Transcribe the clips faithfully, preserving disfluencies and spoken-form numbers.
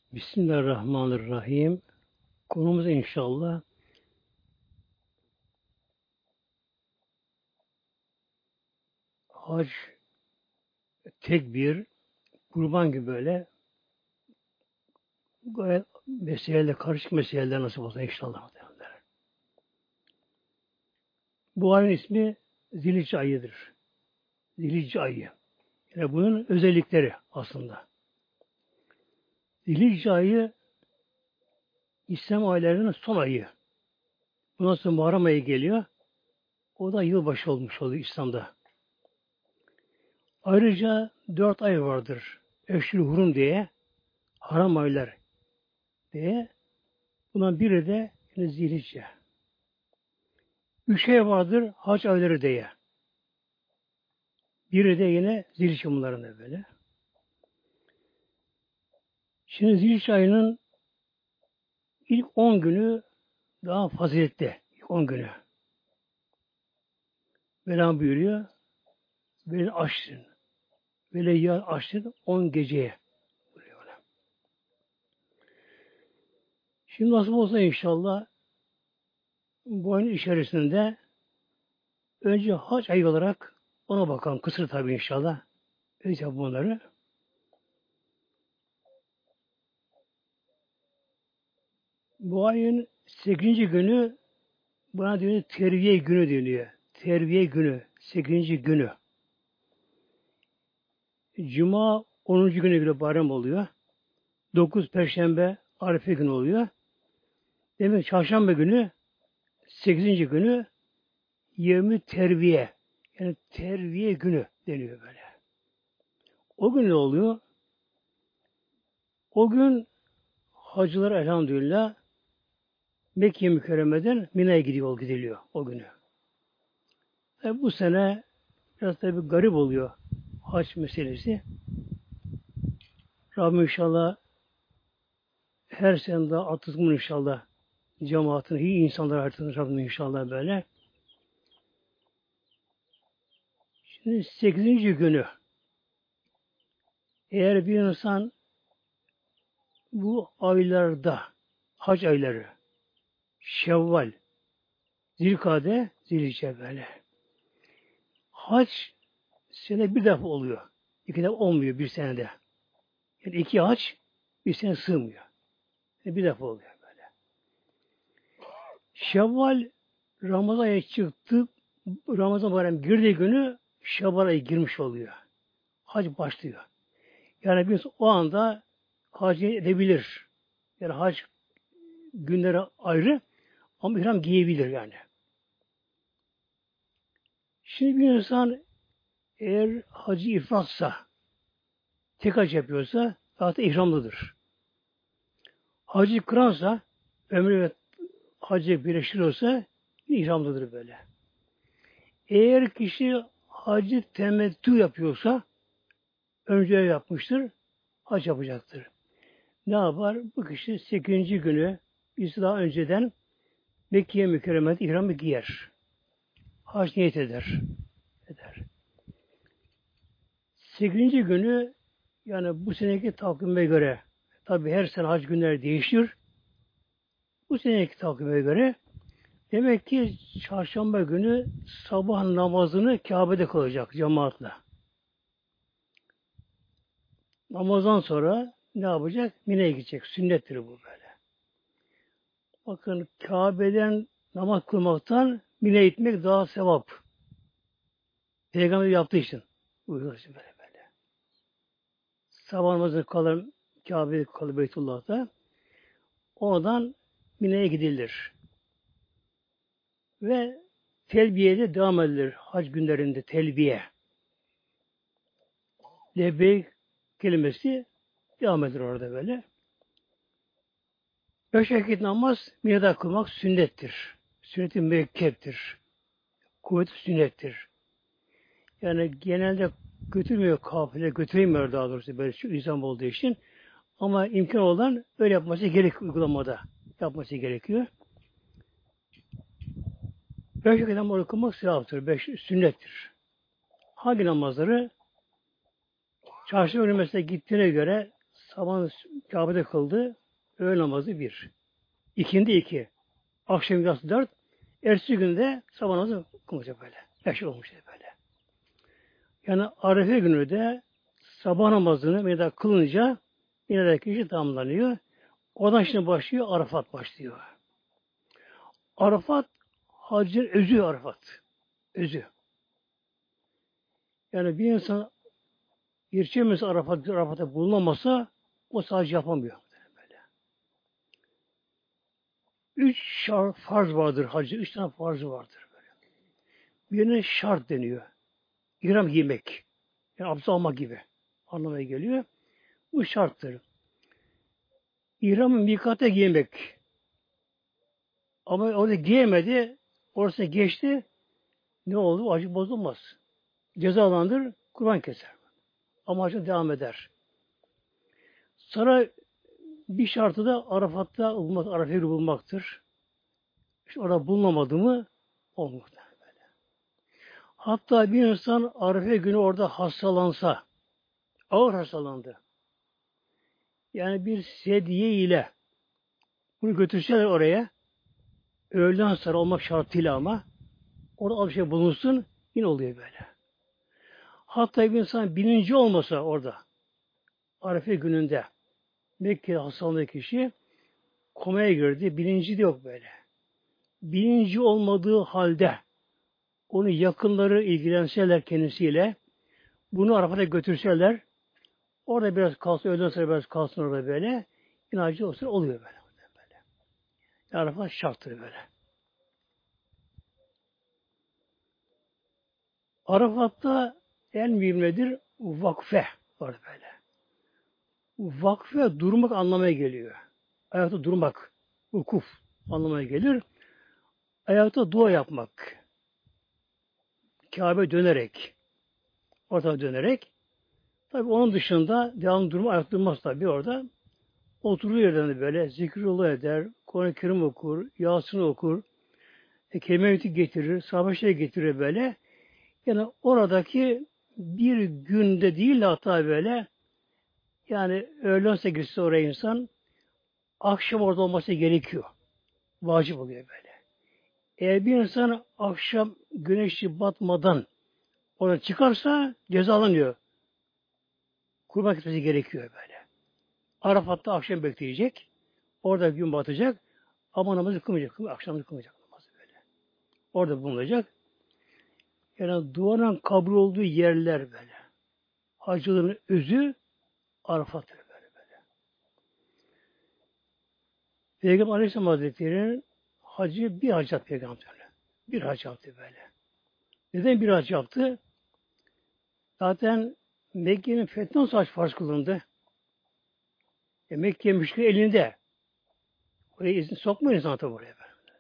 Bismillahirrahmanirrahim. Konumuz inşallah hac, tekbir, kurban gibi böyle gayet meseleler, karışık meseleler nasip olsa inşallah. Bu ayın ismi Zilhicce ayıdır. Zilhicce ayı. Yani bunun özellikleri aslında. Zilhicce ayı İslam aylarının son ayı. Bundan sonra Muharrem ayı geliyor. O da yılbaşı olmuş oluyor İslam'da. Ayrıca dört ay vardır. Eşhur Hurum diye, haram aylar diye. Bundan biri de yine Zilhicce. Üç ay vardır hac ayları diye. Biri de yine Zilhicce bunların böyle. Şimdi Zilhicce ayının ilk on günü daha faziletli. İlk on günü. Mevlam buyuruyor. Beni açtın. Böyle yar açtın on geceye. Buyuruyor. Şimdi nasıl olsa inşallah bu ayın içerisinde önce hac ayı olarak ona bakalım. Kısır tabi inşallah. Önce bunları. Bu ayın sekizinci günü buna diyor terviye günü deniyor. Terviye günü. Sekizinci günü. Cuma onuncu günü bile bayram oluyor. Dokuz Perşembe Arife günü oluyor. Demek çarşamba günü sekizinci günü yevmi terviye. Yani terviye günü deniyor böyle. O gün ne oluyor? O gün hacılar elhamdülillah Mekke mükerremeden Mina'ya gidiyor, gidiliyor o günü. Tabi bu sene biraz tabi garip oluyor hac meselesi. Rabbim inşallah her sene daha atılsın inşallah cemaatini, iyi insanlar artırsın Rabbim inşallah böyle. Şimdi sekizinci günü eğer bir insan bu aylarda hac ayları Şevval, Zilkade, Zilhicce böyle. Hac sene bir defa oluyor. İki defa olmuyor bir senede. Yani iki hac bir sene sığmıyor. Yani bir defa oluyor böyle. Şevval Ramazan ayı çıktı. Ramazan bayramı girdiği günü Şevval ayı girmiş oluyor. Hac başlıyor. Yani biz o anda hac edebilir. Yani hac günleri ayrı ama ihram giyebilir yani. Şimdi bir insan eğer hacı ifratsa, tek hac yapıyorsa zaten ihramlıdır. Hacı kıransa, ömrü ve hacı birleştiriyorsa ihramlıdır böyle. Eğer kişi hacı temettü yapıyorsa, önce yapmıştır, hac yapacaktır. Ne yapar? Bu kişi sekizinci günü biz daha önceden Mekke'ye mükerremet ihramı giyer. Hac niyet eder. eder. sekizinci günü yani bu seneki takvime göre tabi her sene hac günleri değişir. Bu seneki takvime göre demek ki çarşamba günü sabah namazını Kabe'de kılacak cemaatle. Namazdan sonra ne yapacak? Mine'ye gidecek. Sünnettir bu böyle. Bakın Kabe'den namaz kılmaktan Mine'ye gitmek daha sevap. Peygamber yaptığı için. Buyuruyor böyle böyle. Sabah namazı kalır Kabe'de kalır Beytullah'ta. Oradan Mine'ye gidilir. Ve telbiyede devam edilir. Hac günlerinde telbiye. Lebbeyk kelimesi devam edilir orada böyle. Beş vakit namaz Mine'de kılmak sünnettir. Sünnet-i müekkeptir. Kuvvet-i sünnettir. Yani genelde götürmüyor kafile, götüremiyor daha doğrusu böyle şu insan olduğu için. Ama imkan olan öyle yapması gerek uygulamada. Yapması gerekiyor. Beş vakit namaz kılmak sevaptır. Beş sünnettir. Hangi namazları? Çarşı günü mesela gittiğine göre sabah Kabe'de kıldı. Öğle namazı bir. İkindi iki. Akşam yatsı dört. Ertesi günde sabah namazı kılacak böyle. Beş olmuş böyle. Yani Arefe günü de sabah namazını Medine kılınca yine de kişi tamamlanıyor. Oradan şimdi başlıyor, Arafat başlıyor. Arafat, hacın özü Arafat. Özü. Yani bir insan yetişemez Arafat, Arafat'ta bulunamasa o sadece yapamıyor. Böyle. Üç şart, farz vardır hacı. Üç tane farzı vardır. Böyle. Birine şart deniyor. İhram giymek. Yani abdest almak gibi anlamaya geliyor. Bu şarttır. İhramı mikate giymek. Ama orada giyemedi. Orası geçti. Ne oldu? Acı bozulmaz. Cezalandır, Kurban keser. Ama acı devam eder. Sonra bir şartı da Arafat'ta bulmak, Arafa'yı bulmaktır. İşte orada bulunamadı mı olmaz. Böyle. Hatta bir insan Arafa günü orada hastalansa, ağır hastalandı. Yani bir sedye ile bunu götürseler oraya, öğleden sonra olmak şartıyla ama orada bir şey bulunsun, yine oluyor böyle. Hatta bir insan bilinci olmasa orada, Arife gününde, Mekke'de hastalanan kişi komaya girdi, bilinci de yok böyle. Bilinci olmadığı halde onu yakınları ilgilenseler kendisiyle, bunu Arafat'a götürseler, orada biraz kalsın, öğleden sonra biraz kalsın orada böyle, inancı o sıra oluyor böyle. böyle. Arafat şarttır böyle. Arafat'ta en mühim nedir? Vakfe var böyle. Vakfe durmak anlamaya geliyor. Ayakta durmak, ukuf anlamaya gelir. Ayakta dua yapmak. Kabe dönerek, ortada dönerek. Tabi onun dışında devam durma, ayakta durmaz tabi orada. Oturduğu yerden de böyle zikrullah eder, Kur'an-ı Kerim okur, Yasin okur, e, kelime-i getirir, savaşa getirir böyle. Yani oradaki bir günde değil de hatta böyle yani öğlen sekizde oraya insan akşam orada olması gerekiyor. Vacip oluyor böyle. Eğer bir insan akşam güneşi batmadan orada çıkarsa cezalanıyor. Kurban kesmesi gerekiyor böyle. Arafat'ta akşam bekleyecek. Orada gün batacak. Ama namazı kılmayacak. Akşam kılmayacak namazı böyle. Orada bulunacak. Yani duanın kabul olduğu yerler böyle. Hacıların özü Arafat'tır böyle böyle. Peygamber Aleyhisselam Hazretleri'nin hacı bir hac yaptı Peygamber'le. Bir hac yaptı böyle. Neden bir hac yaptı? Zaten Mekke'nin fethinden sonra hac farz kılındı. E Mekke müşkül elinde. Oraya izin sokmuyor insan tabi oraya.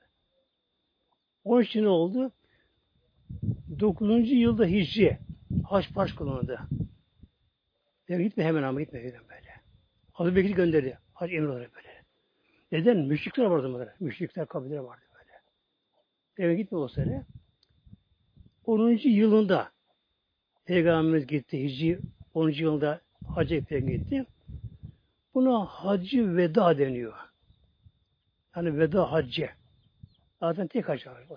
Onun için ne oldu? dokuzuncu yılda Hicri hac farz kılındı. Ya gitme hemen ama gitme dedim böyle. Hazreti Bekir gönderdi. Hac emri olarak böyle. Neden? Müşrikler vardı böyle. Müşrikler kabileleri vardı böyle. Eve gitme o sene. onuncu yılında Peygamberimiz gitti. Hicri onuncu yılında hacca gitti. Buna hacı veda deniyor. Yani veda haccı. Zaten tek hac var.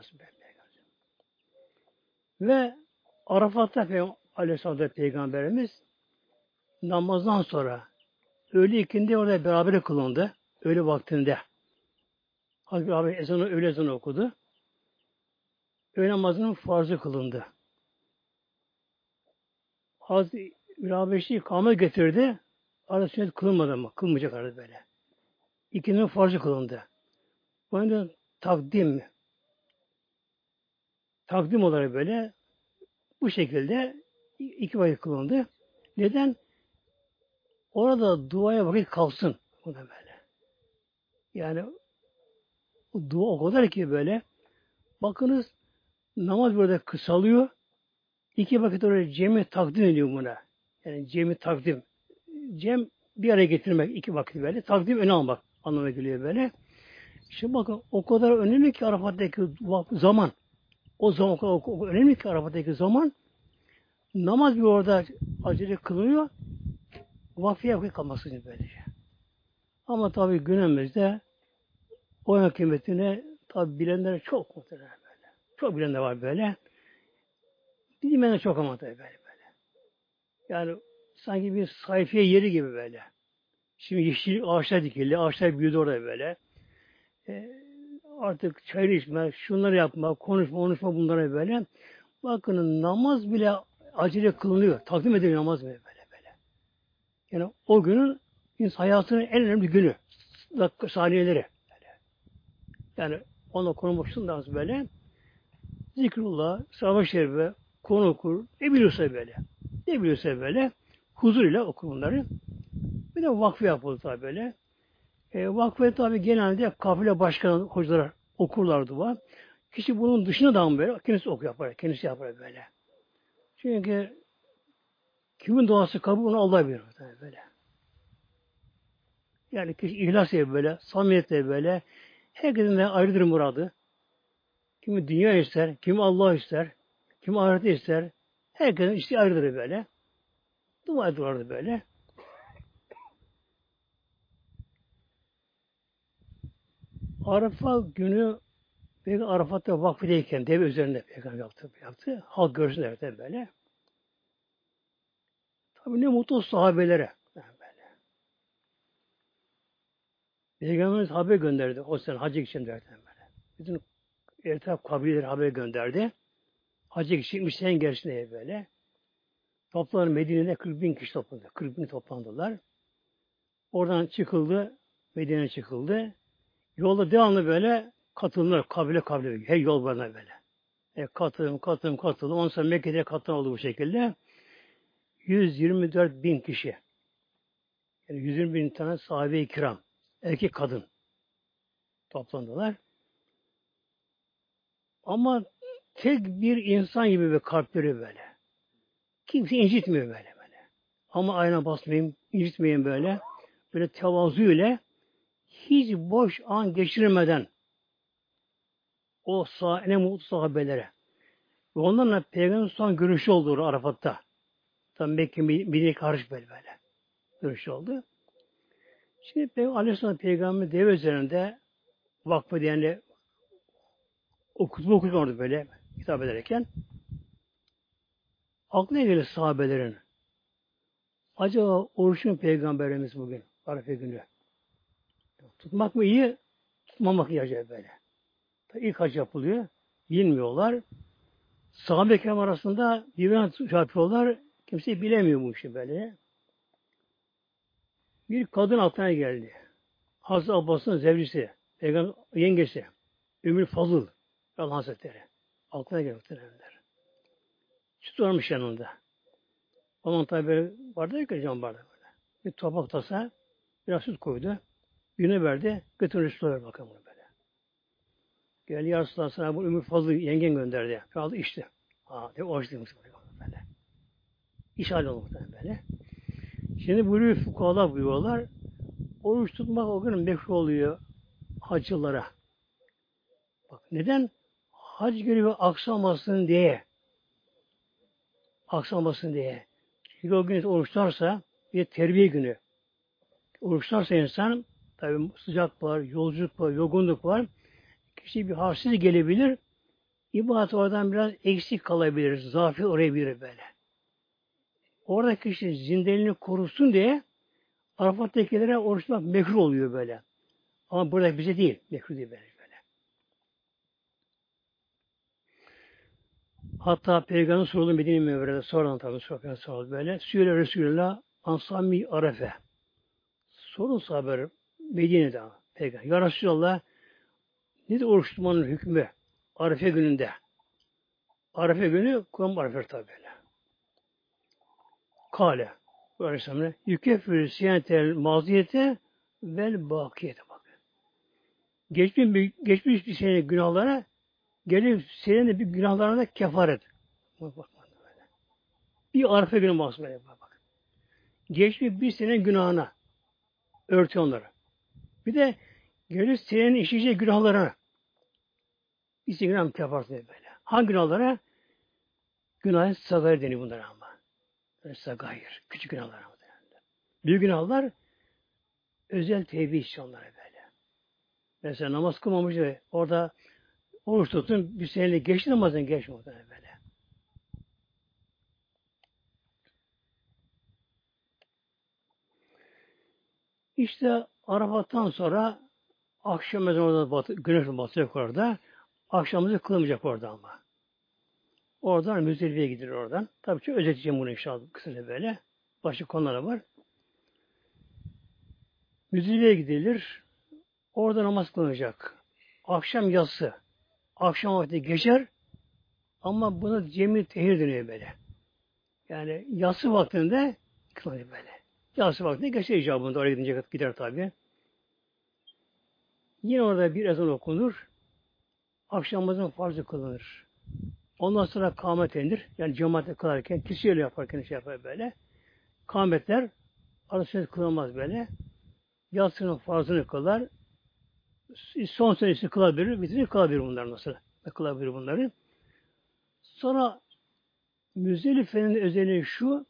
Ve Arafat'ta Peygamber Aleyhisselam Peygamberimiz namazdan sonra öğle ikindi orada beraber kılındı. Öğle vaktinde. Hazreti abi ezanı, öğle ezanı okudu. Öğle namazının farzı kılındı. Hazreti Rabeşi kâme getirdi. Arada sünnet kılınmadı ama. Kılmayacak arada böyle. İkindinin farzı kılındı. Bu yüzden takdim takdim olarak böyle bu şekilde iki vakit kılındı. Neden? Orada duaya vakit kalsın. Bu da böyle. Yani dua o kadar ki böyle. Bakınız namaz burada kısalıyor. İki vakit oraya cemi takdim ediyor buna. Yani cemi takdim. Cem bir araya getirmek iki vakit böyle. Takdim öne almak anlamına geliyor böyle. Şimdi bakın o kadar önemli ki Arafat'taki zaman. O zaman o kadar, o kadar önemli ki Arafat'taki zaman. Namaz bir orada acele kılınıyor. Vakfiye kalması için böylece. Ama tabii günümüzde o kıymetini tabii bilenler çok muhtemelen böyle. Çok bilenler var böyle. Bilmeyenler çok ama tabii böyle böyle. Yani sanki bir sayfiye yeri gibi böyle. Şimdi yeşil ağaçlar dikildi, ağaçlar büyüdü orada böyle. E, artık çay içme, şunları yapma, konuşma, konuşma bunlara böyle. Bakın namaz bile acele kılınıyor. Takdim ediliyor namaz bile böyle böyle. Yani o günün insan hayatının en önemli günü. Dakika, saniyeleri. Böyle. Yani ona konu boşsun lazım böyle. Zikrullah, sahabe-i şerife, konu okur. Ne biliyorsa böyle. Ne biliyorsa böyle. Huzur ile okur bunları. Bir de vakfı yapıldı tabi böyle. E, vakfı tabi genelde kafile başkanı hocalar okurlardı bu. Kişi bunun dışında da mı böyle? Kendisi oku yapar. Kendisi yapar böyle. Çünkü kimin duası kabul onu Allah bilir. Böyle. Yani kişi ihlas yapıyor böyle. Samimiyetle böyle. Herkesin de ayrıdır muradı. Kimi dünya ister, kimi Allah ister, kimi ahireti ister. Herkesin işte ayrıdır böyle. Dua ediyorlardı böyle. Arafa günü Peygamber Arafat'ta vakfedeyken deve üzerinde Peygamber yaptı. yaptı. Halk görsün evde böyle. Tabi ne mutlu sahabelere. Yani böyle. Peygamberimiz haber gönderdi. O sene hacı için derken böyle. Bütün etraf kabileleri haber gönderdi. Hacı için Hüseyin gerisinde böyle. Toplanır Medine'de kırk bin kişi toplandı. kırk bin toplandılar. Oradan çıkıldı. Medine'ye çıkıldı. Yolda devamlı böyle katılımlar, kabile kabile. Her yol bana böyle. E, katılım, katılım, katılım. Ondan sonra Mekke'de katılım oldu bu şekilde. yüz yirmi dört bin kişi. Yani yüz yirmi bin tane sahabe-i kiram. Erkek kadın toplandılar. Ama tek bir insan gibi bir kalpleri böyle. Kimse incitmiyor böyle böyle. Ama ayna basmayayım, incitmeyin böyle. Böyle tevazu ile hiç boş an geçirmeden o sah ne mutlu sahabelere. Ve onlarla Peygamber son görüşü oldu Arafat'ta. Tam Mekke Medine'ye karşı böyle böyle. Görüşü oldu. Şimdi Peygamber Aleyhisselam Peygamber deve üzerinde vakfı diyenle okutma okurken orada böyle hitap ederken aklına gelir sahabelerin. Acaba oruçun Peygamberimiz bugün Arife günü. Tutmak mı iyi, tutmamak mı iyi acaba böyle. Tabii ilk hac yapılıyor. Bilmiyorlar. Sahabe kiram arasında birbirine şey yapıyorlar. Kimse bilemiyor bu işi böyle. Bir kadın aklına geldi. Hazreti Abbas'ın zevcisi, Peygamber yengesi, Ümmül Fazıl Allah Hazretleri. Aklına geldi muhtemelenler. Süt varmış yanında. Onun tabi böyle vardı ya ki cam bardak böyle. Bir tabak tasa biraz süt koydu. Birine verdi. Götürün sütü ver bakalım bunu böyle. Geldi ya Resulallah sana bu Ümmül Fazıl yengen gönderdi. Aldı içti. Ha, de oruç demiş böyle. İş hali oldu muhtemelen böyle. Şimdi buyuruyor fukahalar buyuruyorlar. Oruç tutmak o gün mekruh oluyor hacılara. Bak neden? Hac görevi aksamasın diye. Aksamasın diye. Çünkü o gün oruçlarsa bir terbiye günü. Oruçlarsa insan tabi sıcak var, yolculuk var, yorgunluk var. Kişi bir halsiz gelebilir. İbadet oradan biraz eksik kalabilir. Zafiyet oraya bir böyle. Orada kişi zindeliğini korusun diye Arafat'takilere oruçlamak mekruh oluyor böyle. Ama burada bize değil. Mekruh değil böyle. böyle. Hatta Peygamber soruldu Medine-i Münevvere'de sonradan tabi soruldu böyle. Süyle Resulullah Ansami Arefe. Sorun sahabeleri Medine'de Peygamber. Ya Resulallah nedir oruç tutmanın hükmü? Arefe gününde. Arefe günü Kur'an Arefe tabi böyle. Kale. Bu Aleyhisselam'la yükeffürü siyanetel maziyete vel bakiyete bak. Geçmiş bir, geçmiş bir senenin günahlara gelip senin de bir günahlarına da kefaret. Bak, bak, bak, böyle. Bir Arife günü mahsus böyle bak. bak. Geçmiş bir senenin günahına örtü onları. Bir de gelip senin işleyeceği günahlara bir senenin günahına kefaret böyle. Hangi günahlara? Günahın sagayr deniyor bunlara ama. Böyle sagayr. Küçük günahlara. Büyük günahlar özel tevbe istiyor onlara böyle. Mesela namaz kılmamış ve orada oruç tutun bir senelik geçti namazın geçmedi böyle. İşte Arafat'tan sonra akşam ezanı orada batı, güneş batacak orada. Akşamımızı kılmayacak orada ama. Oradan Müzdelifiye'ye gidilir oradan. Tabii ki özetleyeceğim bunu inşallah kısaca böyle. Başka konuları var. Müzdelifiye'ye gidilir. Orada namaz kılınacak. Akşam yatsı. Akşam vakti geçer ama buna cemi tehir deniyor böyle. Yani yatsı vaktinde kılınıyor böyle. Yatsı vaktinde geçer icabında. Oraya gidince gider tabii. Yine orada bir ezan okunur. Akşam namazın farzı kılınır. Ondan sonra kâhmet edilir. Yani cemaatle kılarken, kişiyle yaparken şey yapar böyle. Kâhmetler arasında kılınmaz böyle. Yatsının farzını kılar. Son senesini kılabilir, bitirir kılabilir bunlar nasıl? Kılabilir bunları. Sonra Müzdelife'nin özelliği şu,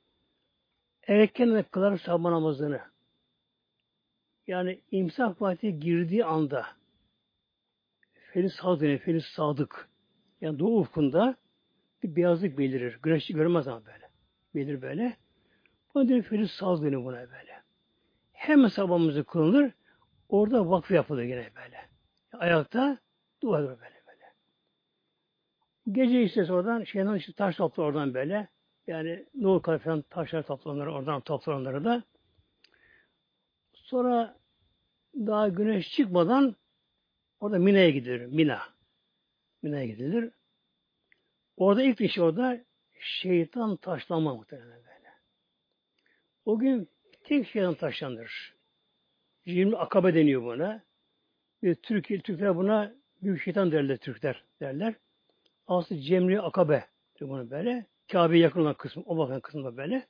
erken kılar sabah namazını. Yani imsak vakti girdiği anda Feliz Sadık, Feliz Sadık. Yani doğu ufkunda bir beyazlık belirir. Güneşi görmez ama böyle. Belir böyle. Bu da Feliz Sadık deniyor buna böyle. Hemen sabahımızı kılınır. Orada vakfı yapılır yine böyle. Ayakta dua ediyor böyle böyle. Gece işte oradan şeyden işte taş toplar oradan böyle. Yani Nuh kadar falan taşlar toplanır oradan toplar onları da. Sonra daha güneş çıkmadan orada Mina'ya gidilir. Mina. Mina'ya gidilir. Orada ilk iş orada şeytan taşlanma muhtemelen böyle. O gün tek şeytan taşlanır. Cimri akabe deniyor buna. Ve Türk, Türkler buna büyük şeytan derler Türkler derler. Aslında Cemri Akabe diyor bunu böyle. Kabe'ye yakın olan kısmı, o bakan kısmında böyle.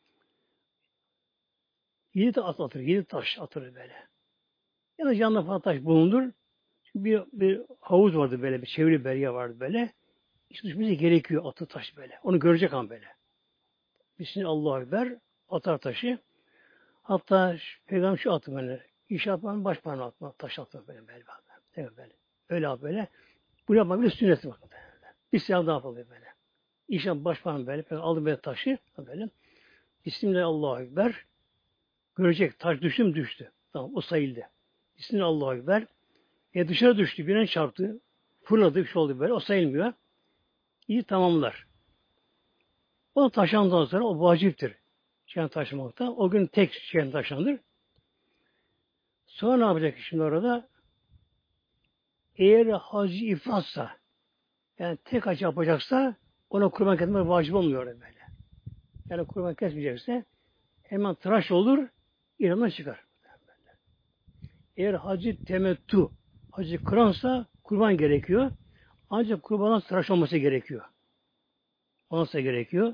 Yedi taş atır, yedi taş atır böyle. Ya da yanında falan taş bulundur. Çünkü bir, bir havuz vardı böyle, bir çeviri beriye vardı böyle. İşte düşmesi gerekiyor atı taş böyle. Onu görecek ama böyle. Bismillah Allahu Ekber atar taşı. Hatta Peygamber şu atı böyle. İş yapmanın baş parmağı atma, taş atma böyle böyle. Böyle, böyle. Öyle abi böyle. Bu yapmak bir sünneti bakın. Bir silah daha yapılıyor böyle. İşte baş parmağı böyle. Aldı böyle taşı böyle. Bismillah Allahu Ekber. Görecek. Taş düştü mü düştü. Tamam o sayıldı. Bismillah Allahu Ekber. E dışarı düştü. Birine çarptı. Fırladı. Bir şey oldu böyle. O sayılmıyor. İyi tamamlar. O taşandan sonra o vaciptir. Şeyden taşımakta. O gün tek şeyden taşlanır. Sonra ne yapacak şimdi orada? Eğer hacı ifratsa yani tek hac yapacaksa ona kurban kesmek vacip olmuyor öyle böyle. Yani kurban kesmeyecekse hemen tıraş olur, İran'dan çıkar. Eğer hacı temettü, hacı kıransa kurban gerekiyor. Ancak kurbanın tıraş olması gerekiyor. Olması gerekiyor.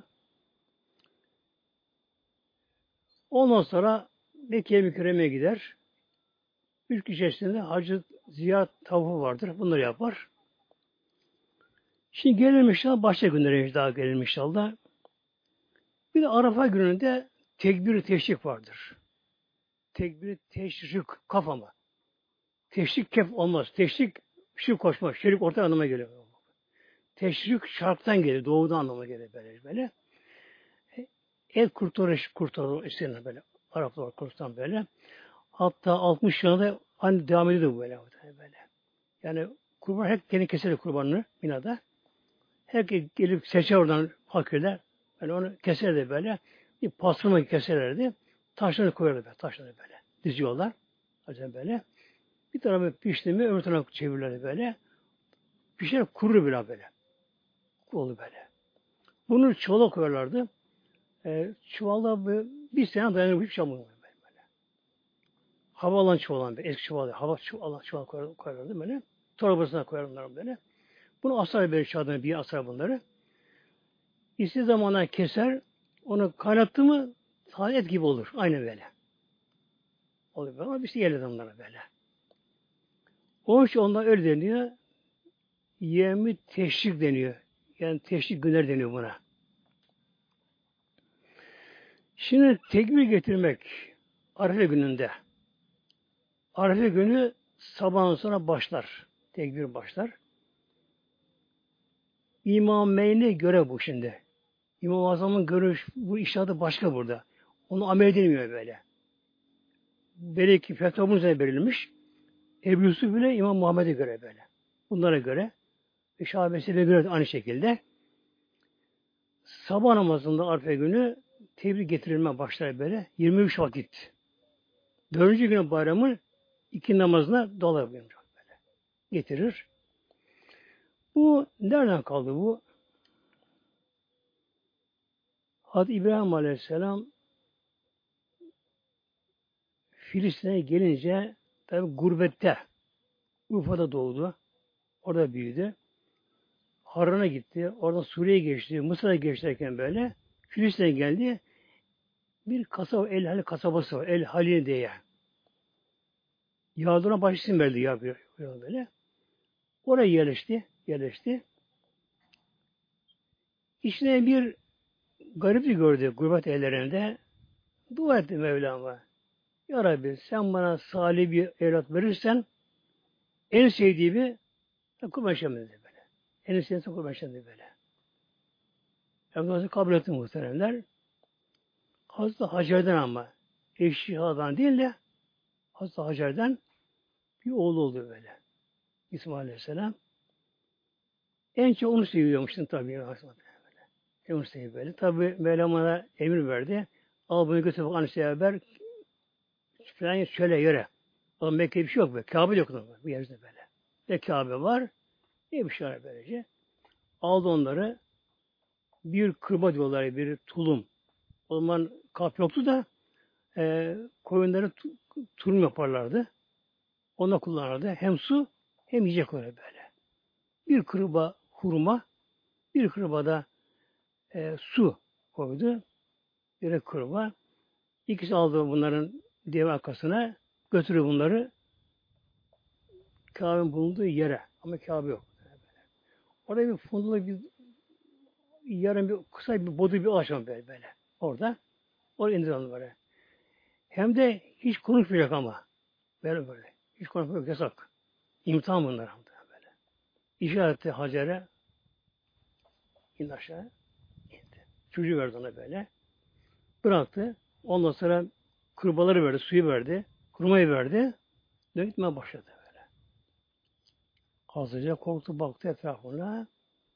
Ondan sonra Mekke'ye Mükerreme'ye gider. Üç kişi içerisinde hacı ziyaret tavuğu vardır. Bunları yapar. Şimdi gelelim inşallah başka günlere daha gelelim inşallah. Bir de Arafa gününde tekbir-i teşrik vardır. Tekbir-i teşrik kafama. Teşrik kef olmaz. Teşrik şirk koşma. Şirk orta anlama geliyor. Teşrik şarktan geliyor. Doğudan anlama geliyor böyle. böyle. Et kurtarır, kurtarır istenir böyle. Araplar kurtan böyle. Hatta altmış yılında aynı devam ediyor böyle. böyle. Yani kurban hep kendi keser kurbanını binada. Herkes gelip seçer oradan fakirler. Yani onu keser de böyle. Bir pastırma keserlerdi. Taşlarını koyarlar böyle. Taşlarını böyle. Diziyorlar. Acaba böyle. Bir tarafı pişti mi öbür tarafı çevirirler böyle. Pişer kurur bile böyle. Kurulu böyle. Bunu çuvala koyarlardı. E, çuvalda bir, bir sene dayanır bir şey olmuyor böyle. böyle. Hava alan çuval, eski çuval, hava çuval, çuval koyarlardı, koyarlardı böyle. Torbasına koyarlar böyle. Bunu asar böyle çağdan bir asar bunları. İstediği zamana keser, onu kaynattı mı sade et gibi olur. Aynı böyle. Oluyor böyle. Ama bir şey yerler onlara böyle. Onun için onlar öyle deniyor. Yemi teşrik deniyor. Yani teşrik günler deniyor buna. Şimdi tekbir getirmek Arefe gününde. Arefe günü sabahın sonra başlar. Tekbir başlar. İmameyne göre bu şimdi. İmam-ı Azam'ın görüş, bu işaretı başka burada. Onu amel edilmiyor böyle. Belki fetvamız üzerine verilmiş. Ebu Yusuf bile İmam Muhammed'e göre böyle. Bunlara göre. Ve Şahabesi'ne göre de aynı şekilde. Sabah namazında Arife günü tebrik getirilme başlar böyle. yirmi üç vakit. Dördüncü günü bayramın iki namazına dolar böyle. Getirir. Bu nereden kaldı bu? Hazreti İbrahim Aleyhisselam Filistin'e gelince tabi gurbette Urfa'da doğdu. Orada büyüdü. Harran'a gitti. Oradan Suriye'ye geçti. Mısır'a geçerken böyle Filistin'e geldi. Bir kasaba, El Halil kasabası var. El Halil diye. Yağdur'a baş isim verdi ya böyle. Oraya yerleşti. Yerleşti. İçine bir garibi gördü gurbet ellerinde. Dua etti Mevlam'a. Ya Rabbi sen bana salih bir evlat verirsen en sevdiğimi kurban şem dedi böyle. En sevdiğimi kurban şem dedi böyle. Evlatı kabul etti muhteremler. Hazreti Hacer'den ama eşyadan değil de Hazreti Hacer'den bir oğlu oldu böyle. İsmail Aleyhisselam. En çok onu seviyormuşsun tabii. En onu seviyor böyle. Tabii Mevlam'a emir verdi. Al bunu götür bak annesiyle beraber falan şöyle yere. O Mekke'de bir şey yok be. Kabe yok bu yerde böyle. Ne Kabe var ne bir şey var böylece. Aldı onları bir kırba diyorlar bir tulum. O zaman kap yoktu da e, koyunları tu, tulum yaparlardı. Ona kullanırdı. Hem su hem yiyecek öyle böyle. Bir kırba hurma, bir kırba da e, su koydu. Bir kırba. İkisi aldı bunların deve arkasına götürüyor bunları Kabe'nin bulunduğu yere. Ama Kabe yok. Orada bir fundulu bir yarın bir kısa bir bodu bir ağaç var böyle, böyle. Orada. Oraya indiriyorlar böyle. Hem de hiç konuşmayacak ama. Böyle böyle. Hiç konuşmayacak yasak. İmtihan bunlar. Böyle. İşaretti Hacer'e indi aşağı. İndi. Çocuğu verdi ona böyle. Bıraktı. Ondan sonra kırbaları verdi, suyu verdi. Kurmayı verdi. Dön gitmeye başladı böyle. Hazırca korktu baktı etrafına.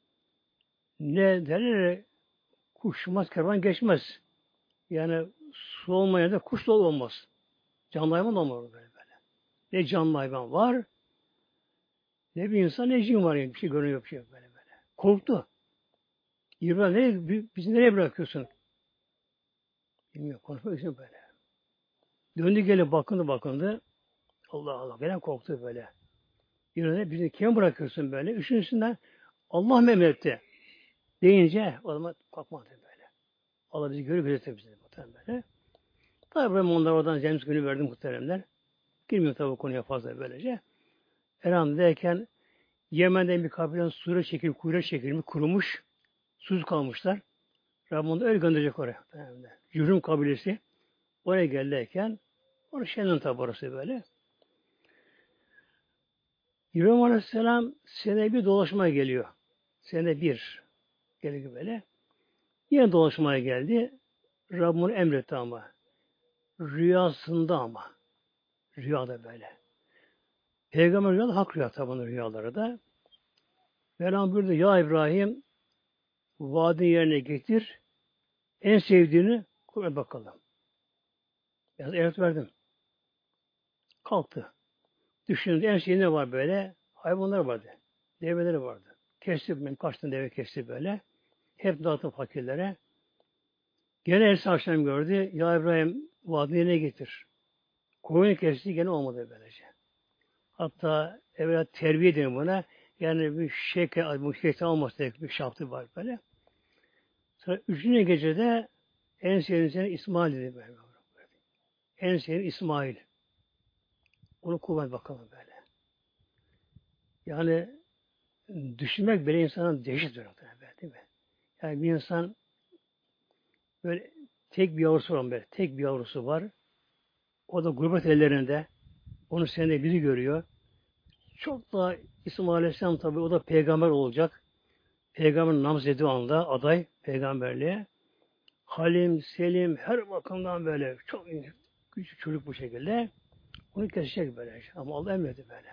Ne derler kuş uçmaz kervan geçmez. Yani su olmayan da kuş da olmaz. Canlı hayvan da olmaz böyle böyle. Ne canlı hayvan var ne bir insan ne cin var yani. Bir şey görünüyor bir şey yok böyle böyle. Korktu. İbrahim nereye, bizi nereye bırakıyorsun? Bilmiyor. Konuşmak için böyle. Döndü gelip bakındı bakındı. Allah Allah. Gelen korktu böyle. İbrahim bizi kime bırakıyorsun böyle? Üçüncüsünden Allah mı emretti? Deyince o zaman korkmadı böyle. Allah bizi görüp gözetir bizi muhtemelen böyle. Tabi ben onlara oradan cennet günü verdim muhteremler. Girmiyor tabi konuya fazla böylece. Elhamdülillah Yemen'den bir kabilenin suyla çekilip kuyruğa çekilmiş, kurumuş, susuz kalmışlar. Rabbim onu öyle gönderecek oraya. Yürüm kabilesi oraya gelirken orası Şenlin tabi orası böyle. İbrahim Aleyhisselam sene bir dolaşmaya geliyor. Sene bir geliyor böyle. Yine dolaşmaya geldi. Rabbim onu emretti ama. Rüyasında ama. Rüyada böyle. Peygamber rüyada hak rüya tabi rüyaları da. Mevlam buyurdu ya İbrahim vaadin yerine getir. En sevdiğini koy bakalım. Yani evet verdim. Kalktı. Düşündü en şey ne var böyle? Hayvanlar vardı. Develeri vardı. Kesti benim kaç tane deve kesti böyle. Hep dağıttı fakirlere. Gene Ersa akşam gördü. Ya İbrahim vaadini yerine getir. Koyunu kesti gene olmadı böylece. Hatta evvela terbiye edin buna. Yani bir şeker, bu şeker olması diye bir şartı var böyle. Sonra üçüncü gecede en sevdiğim İsmail dedi böyle. En sevdiğim İsmail. Onu kullan bakalım böyle. Yani düşünmek bile insanın dehşet veriyor değil mi? Yani bir insan böyle tek bir yavrusu var böyle. Tek bir yavrusu var. O da gurbet ellerinde. Onu senede biri görüyor. Çok da İsmail Aleyhisselam tabi o da peygamber olacak. Peygamber namzedi anda aday peygamberliğe. Halim, Selim her bakımdan böyle çok küçük çocuk bu şekilde. Onu kesecek böyle. Ama Allah emredi böyle.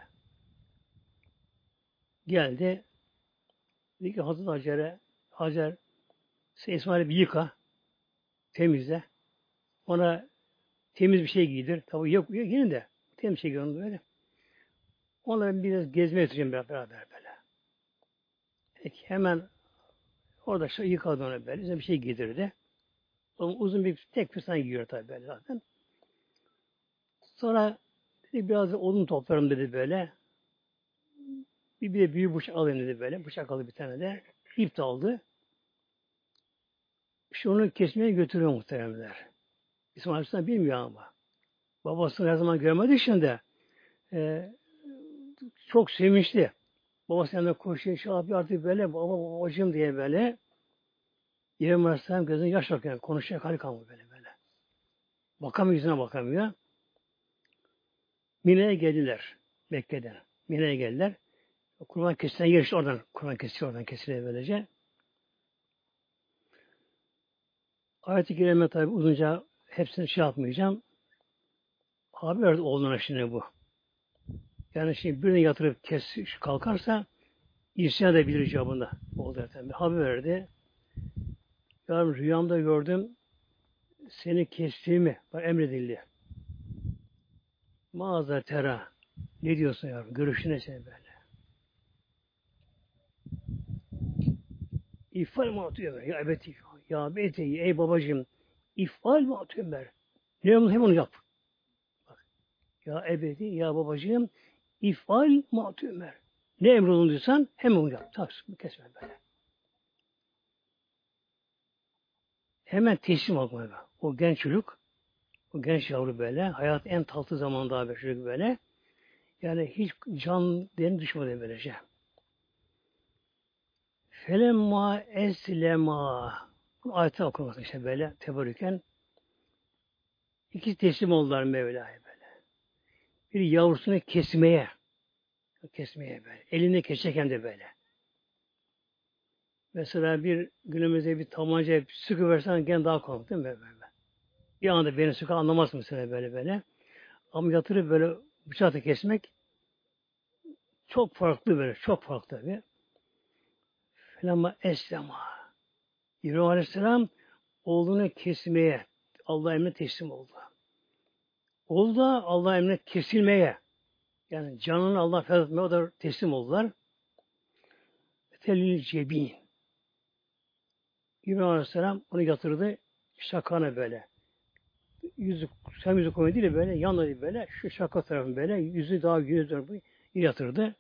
Geldi. Dedi ki Hazreti Hacer'e Hacer sen İsmail'i bir yıka. Temizle. Ona temiz bir şey giydir. Tabi yok yine de temiz şey giydir böyle. Onları biraz gezmeye götüreceğim beraber böyle. Peki hemen orada şey yıkadı onu böyle. Bize bir şey giydirdi. Onun uzun bir tek bir tane giyiyor tabi böyle zaten. Sonra dedi biraz da odun toplarım dedi böyle. Bir, bir de büyük bıçak alayım dedi böyle. Bıçak aldı bir tane de. İp de aldı. İşte onu kesmeye götürüyor muhteremler. İsmail Aleyhisselam bilmiyor ama. Babasını her zaman görmediği için de e, çok sevinçli. Babası yanında koşuyor, şey yapıyor artık böyle, baba babacığım diye böyle. İbrahim Aleyhisselam gözüne yaş bakıyor, konuşacak hali kalmıyor böyle böyle. Bakamıyor, yüzüne bakamıyor. Mine'ye geldiler, Mekke'den. Mine'ye geldiler. Kurban kesilen yer işte oradan, kurban kesiyor, oradan kesiliyor böylece. Ayet-i Kerime tabi uzunca hepsini şey yapmayacağım. Haber verdi oğluna şimdi bu. Yani şimdi birine yatırıp kes kalkarsa isyan edebilir icabında. Oğlu efendim. Haber verdi. Yarın rüyamda gördüm seni kestiğimi emredildi. Mağaza tera. Ne diyorsun yavrum? Görüşüne sen böyle. İfal mi atıyor ya ebeti? Ya ebeti ey babacığım ifal mi atıyor ben? Ne yapalım hem onu yap. Bak. Ya ebedi ya babacığım ifal mi atıyor ben? Ne emrolunduysan hem onu yap. Tabii kesme böyle. Hemen teslim olmaya bak. O genç çocuk, o genç yavru böyle, hayat en tatlı zamanda bir çocuk böyle. Yani hiç can deni düşmedi böylece. Felemma eslema. Bu ayeti okumak işte böyle tebarüken. İkisi teslim oldular Mevla'ya böyle. Bir yavrusunu kesmeye, kesmeye böyle. Elinde kesecekken de böyle. Mesela bir günümüzde bir tabanca sıkıversen gene daha komik değil mi böyle? Bir anda beni sıkı anlamaz mısın böyle böyle. Ama yatırıp böyle bıçakla kesmek çok farklı böyle. Çok farklı tabi. Felama eslema. İbrahim Aleyhisselam oğlunu kesmeye Allah emrine teslim oldu. Oğlu da Allah emrine kesilmeye yani canını Allah feda etmeye o da teslim oldular. Telil cebin. İbrahim Aleyhisselam onu yatırdı şakana böyle. Yüzü, sen yüzü koydu değil böyle, yanına böyle, şu şaka tarafı böyle, yüzü daha yüzü yatırdı.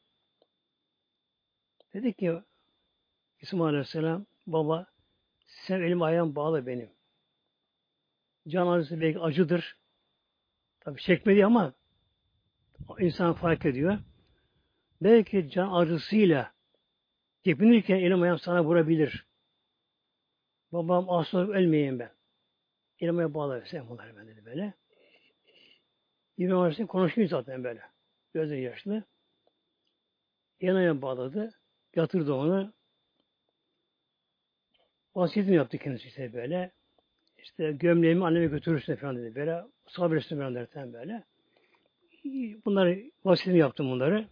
Dedi ki İsmail Aleyhisselam, baba sen elim ayağım bağlı benim. Can acısı belki acıdır. Tabi çekmedi ama insan fark ediyor. Belki can acısıyla tepinirken elim ayağım sana vurabilir. Babam asla ölmeyeyim ben. Elim ayağım bağlı sen bunları ben dedi böyle. İbrahim Aleyhisselam konuşmuyor zaten böyle. Gözleri yaşlı. Elim ayağım bağladı. Yatırdı onu. Vasiyetini yaptı kendisi işte böyle. İşte gömleğimi anneme götürürsün falan dedi böyle. Sabretsin falan derken böyle. Bunları vasiyetini yaptım bunları.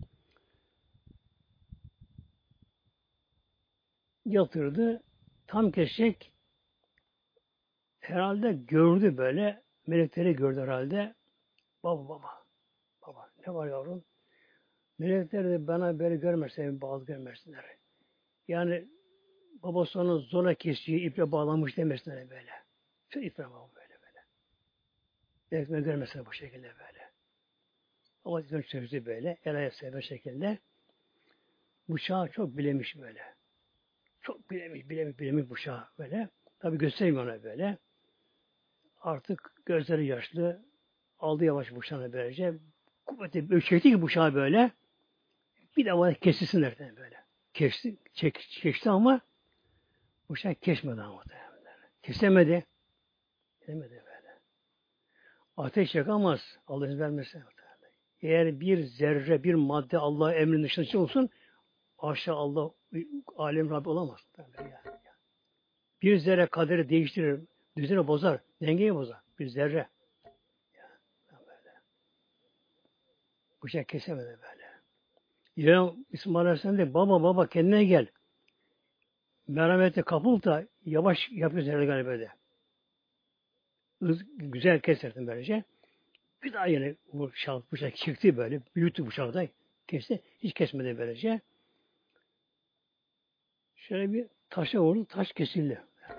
Yatırdı. Tam kesecek. Herhalde gördü böyle. Melekleri gördü herhalde. Baba baba. Baba ne var yavrum? Melekler de bana böyle görmezse bazı görmezsinler. Yani babası onu zorla kesiyor, iple bağlamış demesinler böyle. Şu iple bağlı böyle böyle. Melekler görmezsinler bu şekilde böyle. Ama dön çözdü böyle. El ayak sever şekilde. Bıçağı çok bilemiş böyle. Çok bilemiş, bilemiş, bilemiş bıçağı böyle. Tabi göstermiyor ona böyle. Artık gözleri yaşlı. Aldı yavaş bıçağını böylece. Kuvvetli böyle çekti ki bıçağı böyle. Bir de var kesilsinler böyle. Kesti, çek, çekti ama bıçak kesmedi ama. Kesemedi. Edemedi böyle. Ateş yakamaz. Allah izin vermezse. Eğer bir zerre, bir madde Allah'ın emrinin dışında olsun, aşağı Allah alem Rabbi olamaz. Yani. Bir zerre kaderi değiştirir, düzeni bozar, dengeyi bozar. Bir zerre. Böyle. Bıçak kesemedi böyle. İbrahim İsmail Aleyhisselam dedi, baba baba kendine gel. Merhamete kapıl da yavaş yapıyorsun herhalde galiba de. Güzel keserdim böylece. Bir daha yine bu bıçak, bıçak çıktı böyle. Büyüttü bıçağı da kesti. Hiç kesmedi böylece. Şöyle bir taşa vurdu. Taş kesildi.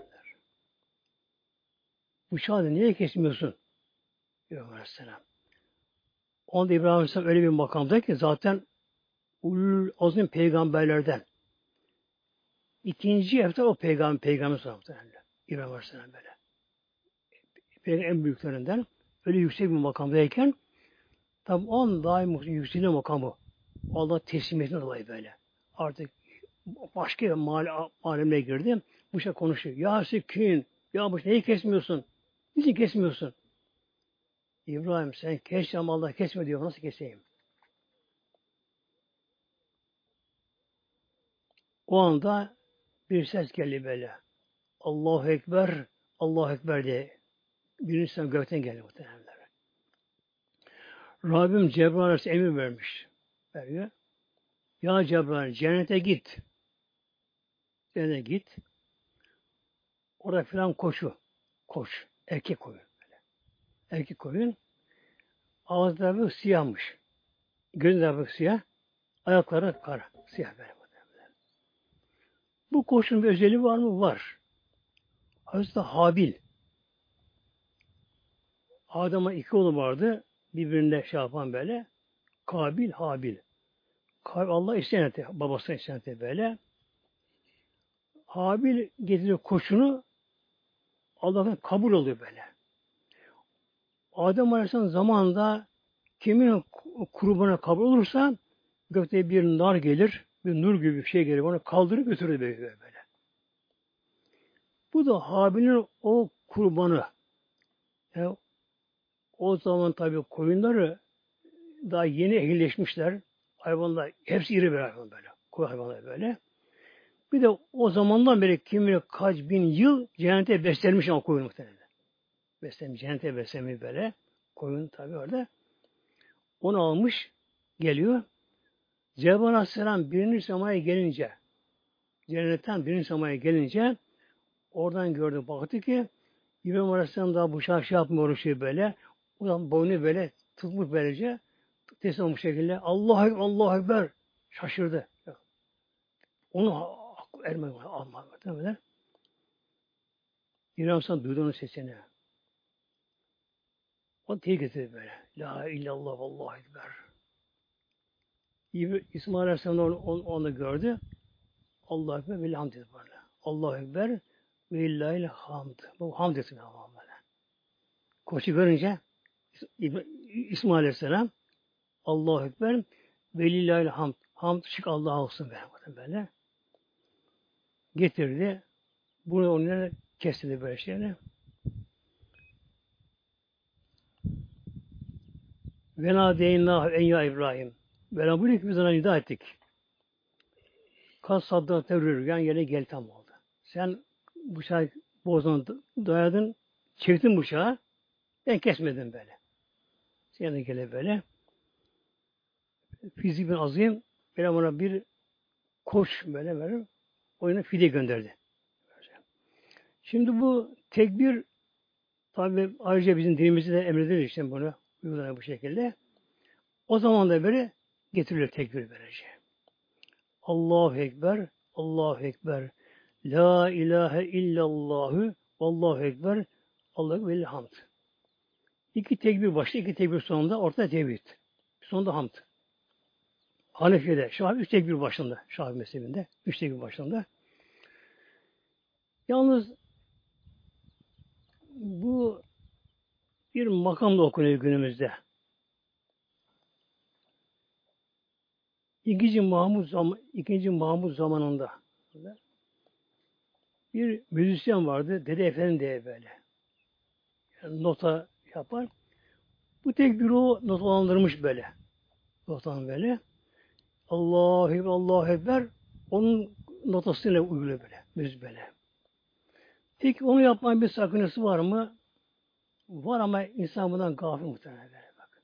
Bıçağı da niye kesmiyorsun? İbrahim Aleyhisselam. Onda İbrahim Aleyhisselam öyle bir makamda ki zaten ulul azim peygamberlerden. İkinci hafta o peygamber peygamber sonra İbrahim Aleyhisselam böyle. Peygamber en büyüklerinden öyle yüksek bir makamdayken tam on daim yükseliyor makamı. Allah teslimiyetinden dolayı böyle. Artık başka bir mal alemine girdi. Bu şey konuşuyor. Ya Sikin, ya bu neyi kesmiyorsun? Niçin kesmiyorsun? İbrahim sen kes ama Allah kesme diyor. Nasıl keseyim? O anda bir ses geldi böyle. Allahu Ekber, Allahu Ekber diye. Birinci sen gökten geldi muhtemelen. Rabbim Cebrail Aleyhisselam emir vermiş. Veriyor. Ya Cebrail cennete git. Cennete git. Orada filan koşu. Koş. Erkek koyun. Böyle. Erkek koyun. Ağzı tarafı siyahmış. Göz tarafı siyah. Ayakları kara. Siyah böyle. Bu koşunun bir özelliği var mı? Var. Hazreti Habil. Adam'a iki oğlu vardı. Birbirine şey yapan böyle. Kabil, Habil. Kabil Allah isyan etti. Babasına isyan etti böyle. Habil getiriyor koşunu. Allah'tan kabul oluyor böyle. Adem Aleyhisselam zamanında kimin kurbana kabul olursa gökte bir nar gelir, bir nur gibi bir şey gelir. Onu kaldırıp götürür böyle. böyle. Bu da Habil'in o kurbanı. Yani o zaman tabii koyunları daha yeni ehlileşmişler. Hayvanlar hepsi iri bir hayvan böyle. Koyu hayvanlar böyle. Bir de o zamandan beri kim bilir kaç bin yıl cennete beslenmiş o koyun muhtemelen. Beslenmiş, cennete beslenmiş böyle. Koyun tabii orada. Onu almış, geliyor. Cebrail Aleyhisselam birinci semaya gelince, cennetten birinci semaya gelince oradan gördü, baktı ki İbrahim Aleyhisselam daha bu şarkı yapmıyor şey böyle. O zaman boynu böyle tutmuş böylece teslim olmuş şekilde Allahu Ekber, Allahu Ekber şaşırdı. Onu ermedi, almadı. İbrahim Aleyhisselam duydu onun sesini. O teyit getirdi böyle. La illallah Allahu Ekber. İsmail Aleyhisselam onu, onu, onu gördü. Allahu Ekber ve hamd dedi böyle. Allahu Ekber ve illahil hamd. Bu hamd etti böyle. Koçu görünce İsmail Aleyhisselam Allahu Ekber ve illahil hamd. Hamd şık Allah'a olsun böyle. böyle. Getirdi. Bunu onlara kesti böyle şeyler. Ve nadeyna en ya İbrahim. Ve Rabbini biz ona nida ettik. Kas saddan terör yere gel tam oldu. Sen bıçağı boğazına dayadın, çektin bıçağı, ben kesmedim böyle. Sen de gele böyle. Fizik bin azim, böyle ona bir koş böyle böyle, oyuna fide gönderdi. Şimdi bu tekbir, tabi ayrıca bizim dinimizde de emredilir işte bunu, uygulanıyor bu şekilde. O zaman da böyle getirilir tekbir böylece. Allahu Ekber, Allahu Ekber. La ilahe illallahu Allahu Ekber. Allahu ve hamd. İki tekbir başta, iki tekbir sonunda ortada tevhid. Sonunda hamd. Hanefi'de, Şafii üç tekbir başında. Şafii mezhebinde. Üç tekbir başında. Yalnız bu bir makamda okunuyor günümüzde. İkinci Mahmud, zaman, ikinci Mahmud zamanında bir müzisyen vardı. Dede Efendi diye böyle. nota yapar. Bu tek bir o notalandırmış böyle. Notalan böyle. Allahu Ekber, Allahu Ekber onun notasıyla uyguluyor böyle. Düz böyle. Peki onu yapmanın bir sakıncası var mı? Var ama insan bundan gafil muhtemelen böyle bak.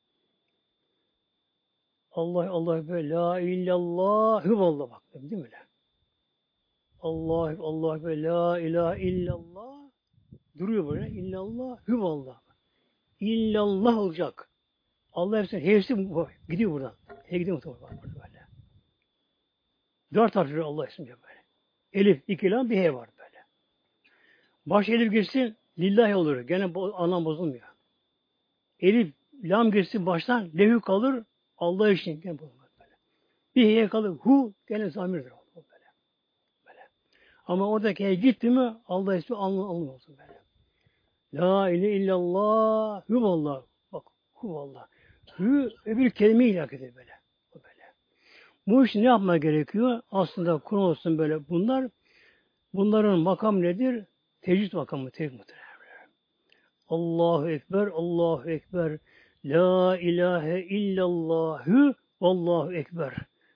Allah Allah Ekber, la illallah hüvallah bak. Değil mi öyle? Allah Allah Ekber, la ilahe illallah duruyor böyle. İllallah hüvallah. İllallah olacak. Allah hepsini, hepsi bu. Gidiyor buradan. He gidiyor muhtemelen böyle. Dört harfli Allah ismi böyle. Elif, iki lam, bir he var böyle. Baş elif girsin, lillahi olur. Gene bo anlam bozulmuyor. Elif, lam girsin baştan, lehü kalır, Allah için gene bozulmaz böyle. Bir heye kalır, hu, gene zamirdir. Böyle. Böyle. Ama oradaki he gitti mi, Allah ismi anlamı olsun böyle. La ilahe illallah, huvallah. Bak, huvallah. Hü, öbür kelime-i ilakadır böyle. Böyle. Bu iş ne yapma gerekiyor? Aslında konu olsun böyle bunlar. Bunların makam nedir? Tecvid makamı, tecvid muhtemelen. Allahu Ekber, Allahu Ekber. La ilahe illallahü vallahu ekber.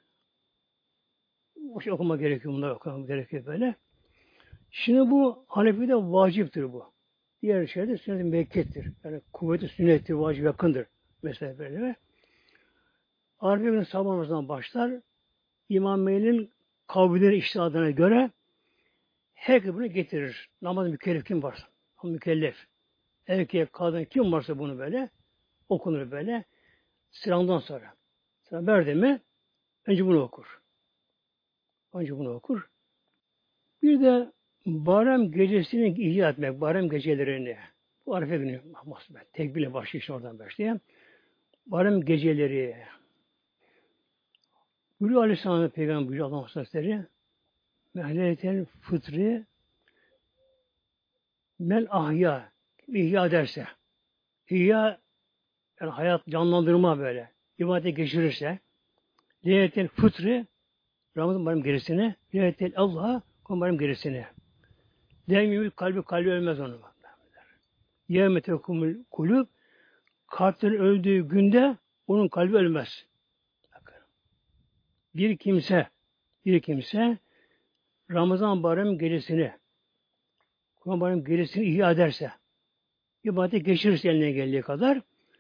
Bu şey okuma gerekiyor, bunlar okuma gerekiyor böyle. Şimdi bu Hanefi'de vaciptir bu. Diğer şeyde sünnet-i müekkettir. Yani kuvveti sünnettir, vacip yakındır. Mesela böyle. Arife günü sabah namazından başlar. İmam Mehdi'nin kavlileri iştihadına göre herkes bunu getirir. Namaz mükellef kim varsa. Mükellef. Erkek, kadın kim varsa bunu böyle okunur böyle. Sıramdan sonra. Sıra verdi mi önce bunu okur. Önce bunu okur. Bir de Bayram gecesini ihya etmek. Bayram gecelerini. Bu Arife günü mahsusben. Tekbirle başlıyor işte oradan başlayayım. Bayram geceleri. Buyuruyor Aleyhisselam'ın Peygamber buyuruyor Allah Hazretleri. Mehletel fıtrı men ahya. İhya ederse. İhya yani hayat canlandırma böyle. İbadete geçirirse. Leyletel fıtrı Ramazan bayram gerisine. Leyletel Allah'a bayram gerisine. Demiyül kalbi kalbi ölmez onu. Yevmete kumul kulüp kalplerin öldüğü günde onun kalbi ölmez. Bakın. Bir kimse bir kimse Ramazan bayram gecesini Kurban bayram gecesini ihya ederse ibadete geçirirse eline geldiği kadar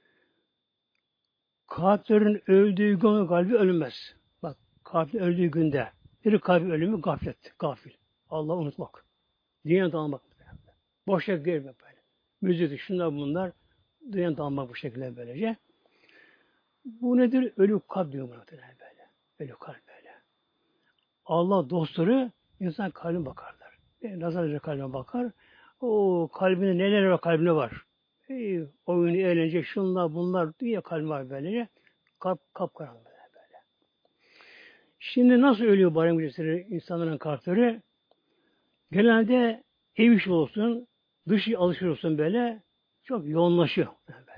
kalplerin öldüğü gün kalbi ölmez. Bak kalbin öldüğü günde bir kalbi ölümü gaflet, gafil. Allah'ı unutmak. Dünya dağılmak. Boşa girmek böyle. Müzik, şunlar bunlar. Dünya dağılmak bu şekilde böylece. Bu nedir? Ölü kalp diyor buna böyle. Ölü kalp böyle. Allah dostları insan kalbine bakarlar. E, nazar eder kalbine bakar. O kalbinde neler var kalbine var. E, oyunu, eğlence, şunlar bunlar dünya kalbi var böylece. Kalp kapkaranlık böyle, böyle. Şimdi nasıl ölüyor bayram gecesi insanların kalpleri? Genelde ev işi olsun, dışı alışır olsun böyle çok yoğunlaşıyor böyle.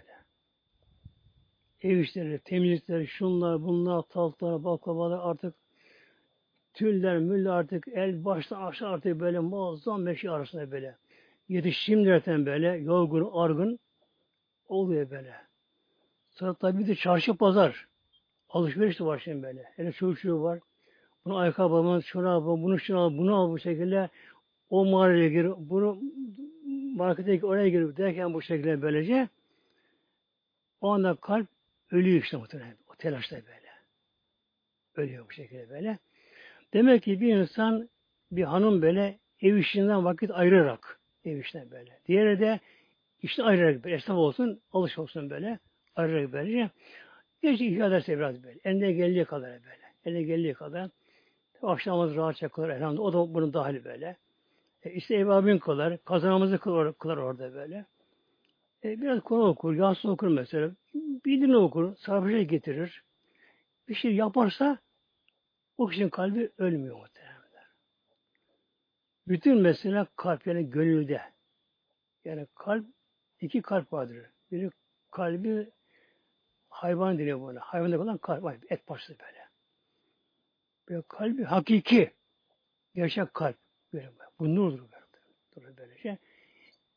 Ev işleri, temizlikleri, şunlar, bunlar, tatlılar, baklavalar artık tüller, müller artık el baştan aşağı artık böyle muazzam meşe arasında böyle. Yetişim derken böyle yorgun, argın oluyor böyle. Sonra tabii de çarşı pazar. Alışveriş de var şimdi böyle. Hele çocuğu var. Bunu ayakkabı alman, şunu al, bunu şunu al, bunu al bu şekilde. O mağaraya gir, bunu markete oraya girip derken bu şekilde böylece o anda kalp ölüyor işte muhtemelen. O telaşla böyle. Ölüyor bu şekilde böyle. Demek ki bir insan, bir hanım böyle ev işinden vakit ayırarak ev işinden böyle. Diğeri de işte ayırarak böyle. Esnaf olsun, alış olsun böyle. Ayırarak böylece. Gerçi ihya ederse biraz böyle. Eline geldiği kadar böyle. Eline geldiği kadar. Akşamımız rahatça kılar elhamdülillah. O da bunun dahil böyle. E işte ev abin kılar. Kazanımızı kılar, kılar orada böyle. E biraz Kur'an okur. Yasin okur mesela. Bildiğini okur. Sarfışa getirir. Bir şey yaparsa o kişinin kalbi ölmüyor muhtemelen. Bütün mesele kalp yani gönülde. Yani kalp, iki kalp vardır. Biri kalbi hayvan deniyor buna. Hayvanda olan kalp, et parçası böyle. Böyle kalbi hakiki, gerçek kalp. Böyle, bu nurdur böyle. Böylece.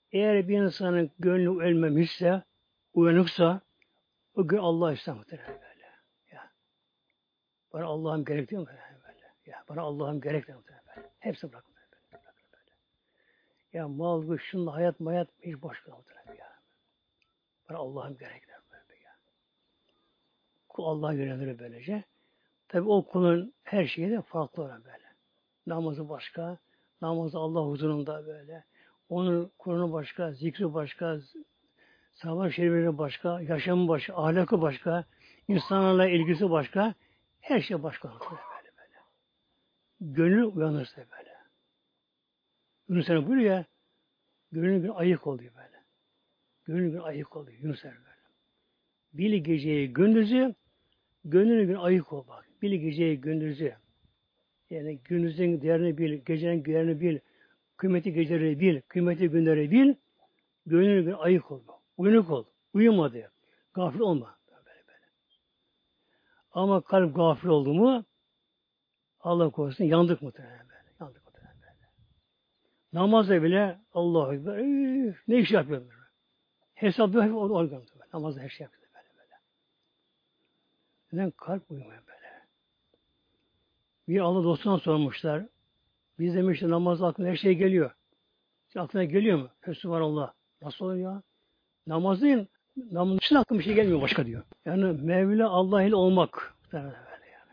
Eğer bir insanın gönlü ölmemişse, uyanıksa, o gün Allah ister muhtemelen böyle. Ya, bana Allah'ım gerek diyor mu böyle? Ya, bana Allah'ım gerek diyor muhtemelen böyle. Hepsi bırakın böyle. böyle. Ya mal, güç, şunla hayat, mayat hiç boş kaldı ya. Bana Allah'ım gerek diyor böyle ya. Kul Allah'a yönelir böylece. Tabi o kulun her şeyi de farklı olan böyle. Namazı başka, namazı Allah huzurunda böyle. Onun Kur'an'ı başka, zikri başka, sahabe-i şerifleri başka, yaşamı başka, ahlakı başka, insanlarla ilgisi başka, her şey başka. Böyle böyle. Gönül uyanırsa böyle. Yunus Emre buyuruyor ya, gönül bir ayık oluyor böyle. Gönül bir ayık oluyor Yunus Emre böyle. Bir geceyi gündüzü, gönül bir ayık ol bak. Bir geceyi gündüzü. Yani gündüzün değerini bil, gecenin değerini bil, kıymeti geceleri bil, kıymeti günleri bil, gönül bir ayık ol. Uyanık ol. Uyuma diyor. Gafil olma. Böyle böyle. Ama kalp gafil oldu mu Allah korusun yandık muhtemelen böyle. Yandık muhtemelen böyle. Namazda bile Allahu Ekber üf, ne iş yapıyor böyle. Hesaplı hep organ. Namazda her şey yapıyor böyle böyle. Neden kalp uyumuyor böyle. Bir Allah dostuna sormuşlar. Biz demişti namazda aklına her şey geliyor. Şimdi aklına geliyor mu? Fesubhanallah. Nasıl oluyor ya? Namaz değil, namazın dışında aklıma bir şey gelmiyor başka diyor. Yani Mevla Allah ile olmak. Böyle yani.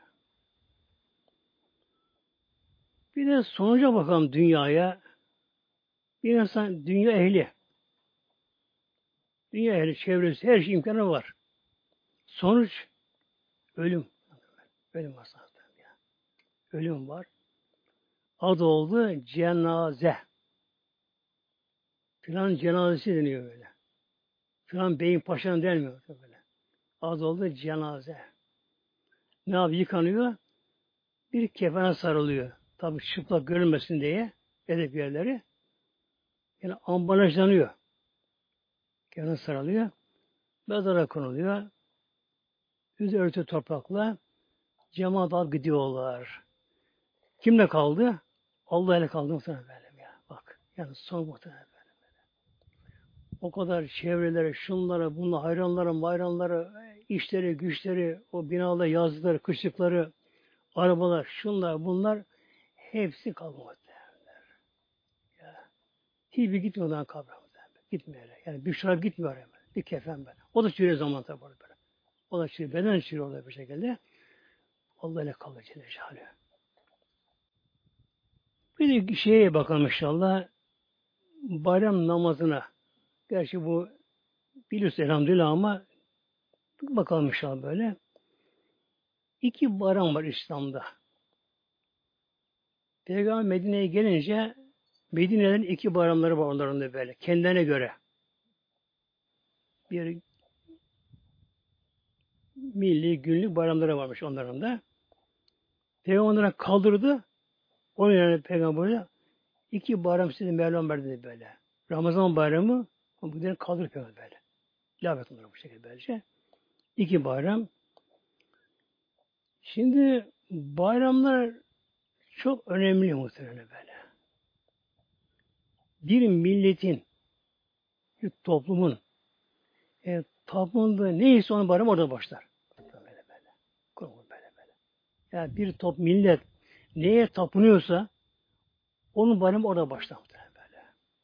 Bir de sonuca bakalım dünyaya. Bir insan dünya ehli. Dünya ehli, çevresi, her şey imkanı var. Sonuç ölüm. Ölüm var zaten. Yani. Ölüm var. Adı oldu cenaze. Filan cenazesi deniyor böyle. Filan beyin paşanın denmiyor böyle. Adı oldu cenaze. Ne yapıyor? Yıkanıyor. Bir kefene sarılıyor. Tabi çıplak görünmesin diye edep yerleri. Yani ambalajlanıyor. Kefene sarılıyor. Mezara konuluyor. Yüzü örtü toprakla cemaat alıp gidiyorlar. Kimle kaldı? Allah ile kaldı muhtemelen böyle ya. Bak. Yani son muhtemelen böyle. O kadar çevreleri, şunlara, bunlara, hayranlara, bayramlara, işleri, güçleri, o binalar, yazıları, kışlıkları, arabalar, şunlar, bunlar hepsi kalmadı. Ya. Hiçbir gitmiyor ondan kabre. Gitmiyor. Yani bir şarap gitmiyor hemen. Bir kefen böyle. O da çürüyor zaman tabi böyle. O da çürüyor. Beden çürüyor orada bir şekilde. Allah ile kalır Celle Celaluhu. Bir de şeye bakalım inşallah. Bayram namazına. Gerçi bu biliyorsun elhamdülillah ama bakalım inşallah böyle. İki bayram var İslam'da. Peygamber Medine'ye gelince Medine'den iki bayramları var onların da böyle. Kendilerine göre. Bir milli, günlük bayramları varmış onların da. Peygamber onlara kaldırdı. Onun yerine Peygamber'e iki bayram size Mevlam verdi dedi böyle. Ramazan bayramı bu kadar kaldırıp Peygamber böyle. İlave onlara bu şekilde böylece. İki bayram. Şimdi bayramlar çok önemli muhtemelen böyle. Bir milletin, bir toplumun e, toplumda neyse onun bayramı orada başlar. Böyle böyle. Kurumu böyle böyle. Yani bir top millet neye tapınıyorsa onun bayramı orada başlar. Böyle.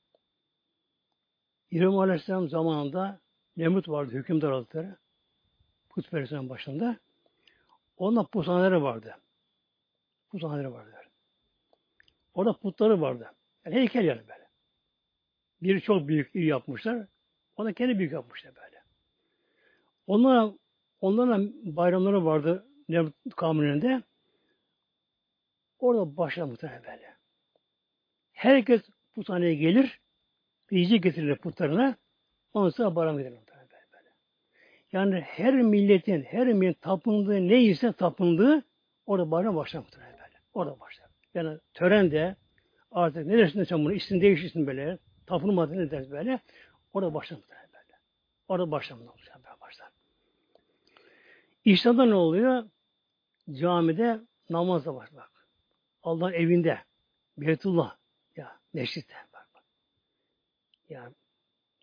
İbrahim Aleyhisselam zamanında Nemrut vardı, hükümdar aldıkları. Putperestlerin başında. Onunla puthaneleri vardı. Puthaneleri vardı. Orada putları vardı. Yani heykel yani böyle. Biri çok büyük iri yapmışlar. Ona kendi büyük yapmışlar böyle. Onlara, onların bayramları vardı Nemrut kavminin. Orada başlar muhtemelen böyle. Herkes puthaneye gelir, yiyecek getirir putlarına, ondan sonra bayram gider muhtemelen böyle. Yani her milletin, her milletin tapındığı neyse tapındığı orada bayram başlar muhtemelen böyle. Orada başlar. Yani tören de artık ne dersin sen bunu, isim değişirsin böyle, tapınmadı ne dersin böyle, orada başlar muhtemelen böyle. Orada başlar muhtemelen başlar. İslam'da ne oluyor? Camide namazla var bak. Allah'ın evinde. Beytullah. Ya mescitte. Bak, bak. Ya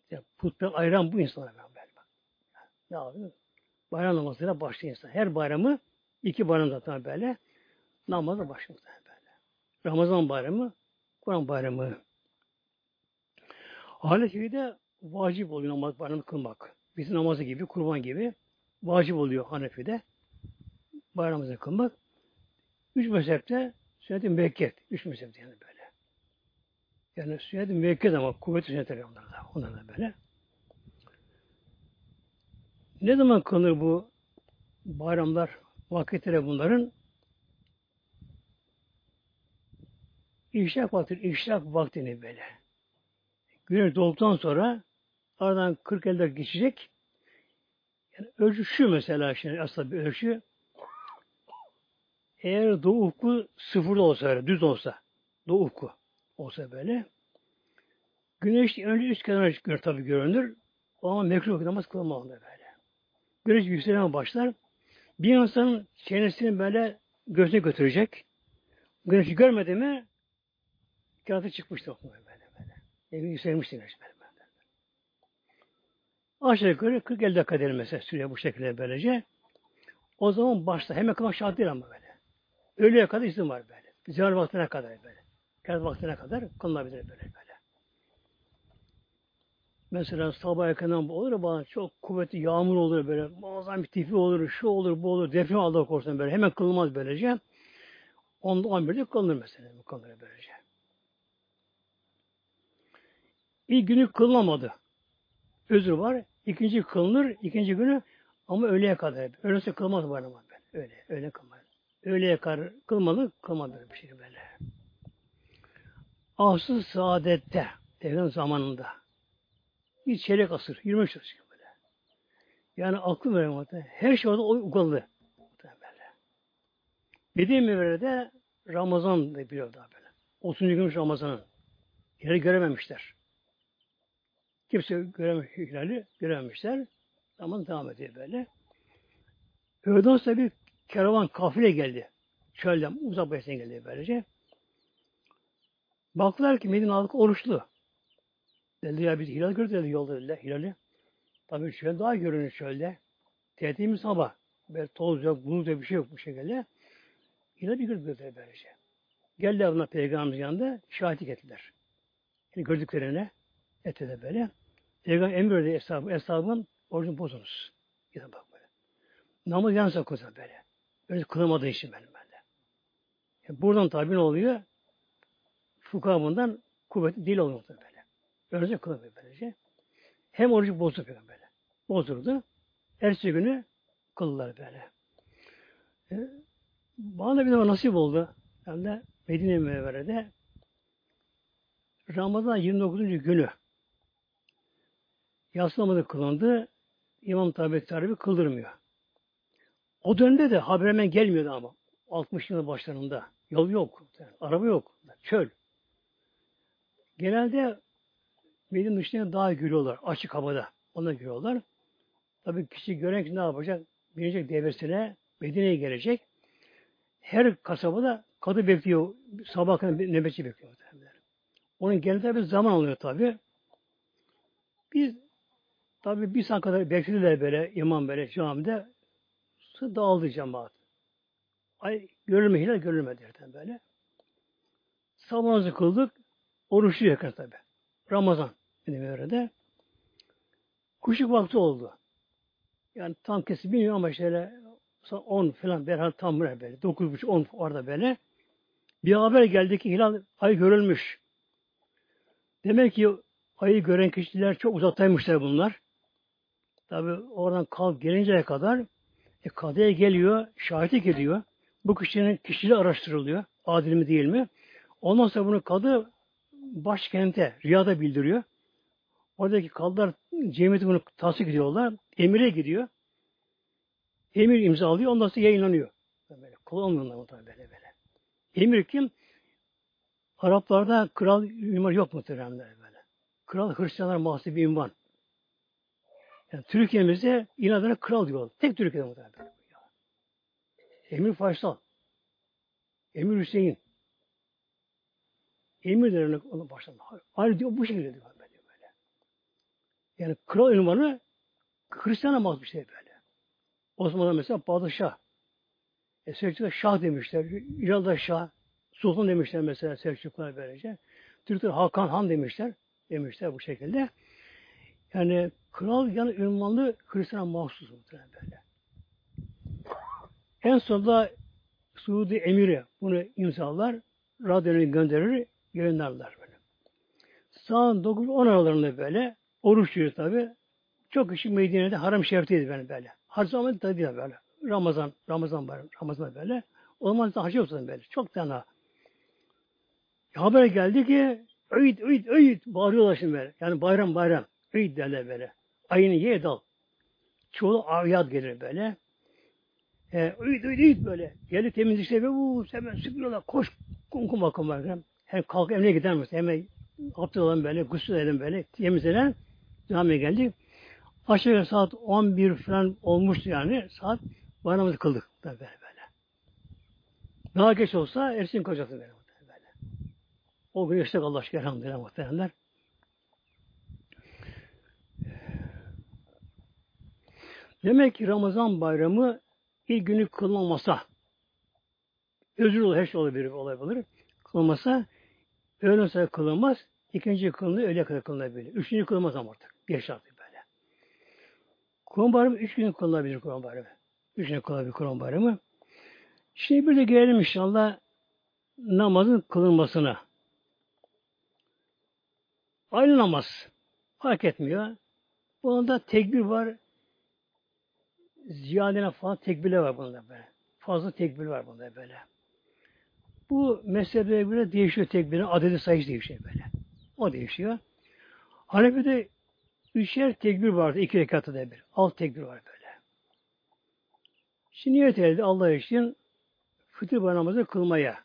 İşte putperest ayıran bu insanlar böyle. Ne yapıyor? Bayram namazıyla başlıyor insan. Her bayramı iki bayram zaten böyle namazla başlıyor böyle. Ramazan bayramı, Kur'an bayramı. Hanefi'de vacip oluyor namaz bayramı kılmak. Bizim namazı gibi, kurban gibi vacip oluyor Hanefi'de bayramımızı kılmak. Üç mezhepte sünnet-i müekket. Üç mezhepte yani böyle. Yani sünnet-i müekket ama kuvvetli sünnetler onlar da. Onlar da böyle. Ne zaman kılınır bu bayramlar, vakitleri bunların? İşrak vakti, işrak vaktini böyle. Güneş doğduktan sonra aradan kırk elli dakika geçecek. Yani ölçü şu mesela şimdi aslında bir ölçü. Eğer doğu ufku sıfırda olsa, düz olsa, doğu ufku olsa böyle. Güneş önce üst kenara çıkıyor tabii görünür. O ama mekruh namaz kılmamalı böyle. Güneş yükselmeye başlar. Bir insanın çenesini böyle gözüne götürecek. Güneşi görmedi mi kağıtı çıkmıştı böyle böyle. Yani yükselmişti güneş böyle. böyle. Aşağı yukarı kırk elli dakika diyelim mesela sürüyor bu şekilde böylece. O zaman başta hemen kılmak şart değil ama böyle. Öğleye kadar izin var böyle. Zihar vaktine kadar böyle. Kağıt vaktine kadar kılınabilir böyle böyle. Mesela sabah yakından olur ya bazen çok kuvvetli yağmur olur böyle. Muazzam bir tipi olur, şu olur, bu olur. Deprem Allah korusun böyle. Hemen kılınmaz böylece. Onda on birde kılınır mesela. Kılınır böylece. İlk günü kılınamadı. Özür var. İkinci kılınır. İkinci günü ama öğleye kadar. Öğlese kılmaz var ama böyle. Öyle. Öyle kılmaz. Öğleye kadar kılmalı. Kılmaz böyle bir şey böyle. Asıl saadette devlet zamanında bir çeyrek asır. yirmi üç asır böyle. Yani aklı veremem. Her şey orada ugalı. Böyle. Medine'ye Münevvere'de Ramazan da biliyor daha böyle. otuzuncu günmüş Ramazan'ın. Yeri görememişler. Kimse görememiş, hilali görememişler. Zaman devam ediyor böyle. Öğleden sonra bir kervan kafile geldi. Çölden uzak besine geldi böylece. Baktılar ki Medine halkı oruçlu. Dedi ya biz hilal gördük dedi yolda dediler hilali. Tabii şöyle daha görünür çölde. Tertemiz hava. Böyle toz yok, bulut yok bir şey yok bu şekilde. Hilal bir gördük dediler böylece. Geldiler buna Peygamberimiz yanında şahitlik ettiler. Yani gördüklerine etti böyle. Peygamber emrediyor hesabı, hesabın orucunu bozunuz. Gidin bak böyle. Namaz yan sakınsa böyle. Öyle kılamadığı için benim böyle. Yani buradan tabi ne oluyor? Fukaha bundan kuvvetli dil oluyor böyle. Öylece kılamıyor böylece. Hem orucu bozdu böyle. Bozurdu. Ertesi günü kıldılar böyle. E, bana bir de nasip oldu. Hem de Medine Münevvere'de Ramazan yirmi dokuzuncu günü yatsı namazı kılındı. İmam tabi tarihi kıldırmıyor. O dönemde de haber hemen gelmiyordu ama. altmış yılın başlarında. Yol yok. Yani araba yok. Çöl. Genelde Medine'nin dışında daha görüyorlar. Açık havada. Onu görüyorlar. Tabii kişi gören ki ne yapacak? Binecek devesine Medine'ye gelecek. Her kasabada kadı bekliyor. Sabah kadar nöbetçi bekliyor. Onun geldiğinde bir zaman alıyor tabii. Biz tabii bir saat kadar beklediler böyle imam böyle camide. Su dağıldı cemaat. Ay görülme hilal görülmedi derken böyle. Sabahımızı kıldık. Oruçlu yakın tabii. Ramazan benim öyle. Kuşluk vakti oldu. Yani tam kesin bilmiyorum ama şöyle on falan berhal tam böyle. dokuz buçuk on orada böyle. Bir haber geldi ki hilal ay görülmüş. Demek ki ayı gören kişiler çok uzaktaymışlar bunlar. Tabi oradan kalk gelinceye kadar e, kadıya geliyor, şahitlik ediyor. Bu kişinin kişiliği araştırılıyor. Adil mi değil mi? Ondan sonra bunu kadı başkente, Riyad'a bildiriyor. Oradaki kadılar cemiyeti bunu tasdik ediyorlar. Emire gidiyor. Emir imzalıyor. Ondan sonra yayınlanıyor. Böyle. Kolay olmuyor tabii böyle böyle. Emir kim? Araplarda kral ünvan yok muhteremler böyle. Kral Hristiyanlar mahsus bir ünvan. Yani Türkiye'mizde inadına kral diyorlar. Tek Türkiye'de muhteremler. Emir Faysal. Emir Hüseyin. Emir derler onun başlarında. Hayır diyor bu şekilde diyor böyle. böyle. Yani kral ünvanı Hristiyan'a mahsus bir şey böyle. Osmanlı mesela padişah. E, Selçuklar şah demişler. İran'da şah. Sultan demişler mesela Selçuklar böylece. Türkler Hakan Han demişler. Demişler bu şekilde. Yani kral yani ünvanlı Hristiyan'a mahsus böyle. En sonunda Suudi Emiri bunu imzalar, radyoya gönderir, yayınlarlar böyle. Saat dokuz on aralarında böyle, oruç tutuyor tabi. Çok kişi Medine'de haram şerifiydi böyle böyle. Hac zamanı da değil böyle. Ramazan, Ramazan var, Ramazan böyle. O zaman da hacı olsun böyle. Çok fena. Haber geldi ki, öğüt, öğüt, öğüt, bağırıyorlar şimdi böyle. Yani bayram, bayram, öğüt derler böyle. Ayını ye dal. Çoğu avyat gelir böyle. E, uyut uyut uyut böyle. Geldi temiz işte ve uuu hemen süpürüyorlar. Koş kum kum bakım var. Hem kalk emine gider misin? Hemen abdest alalım böyle, gusül edelim böyle. Temizlenen camiye geldik. Aşağı yukarı saat on bir falan olmuştu yani. Saat bayramımızı kıldık. Böyle böyle. Daha geç olsa Ersin kocası böyle. böyle. O gün işte Allah aşkına elhamdülillah muhtemelenler. Demek ki Ramazan bayramı ilk günü kılınmasa, özür olur, her şey olabilir, olabilir. Kılınmasa, öğlen sonra kılınmaz, ikinci kılınır, öğle kadar kılınabilir. Üçüncü kılınmaz ama artık. Geç artık böyle. Kurban bayramı üç gün kılınabilir Kurban bayramı. Üç gün kılınabilir Kurban bayramı. Şimdi bir de gelelim inşallah namazın kılınmasına. Aynı namaz. Fark etmiyor. Bunda tekbir var. Ziyadene falan tekbirler var bunda böyle. Fazla tekbir var bunda böyle. Bu mezheplere göre değişiyor tekbirin. Adedi sayısı değişiyor böyle. O değişiyor. Hanefi'de üçer tekbir vardı. İki rekatı da bir. Alt tekbir var böyle. Şimdi niyet edildi Allah için fıtır namazı kılmaya.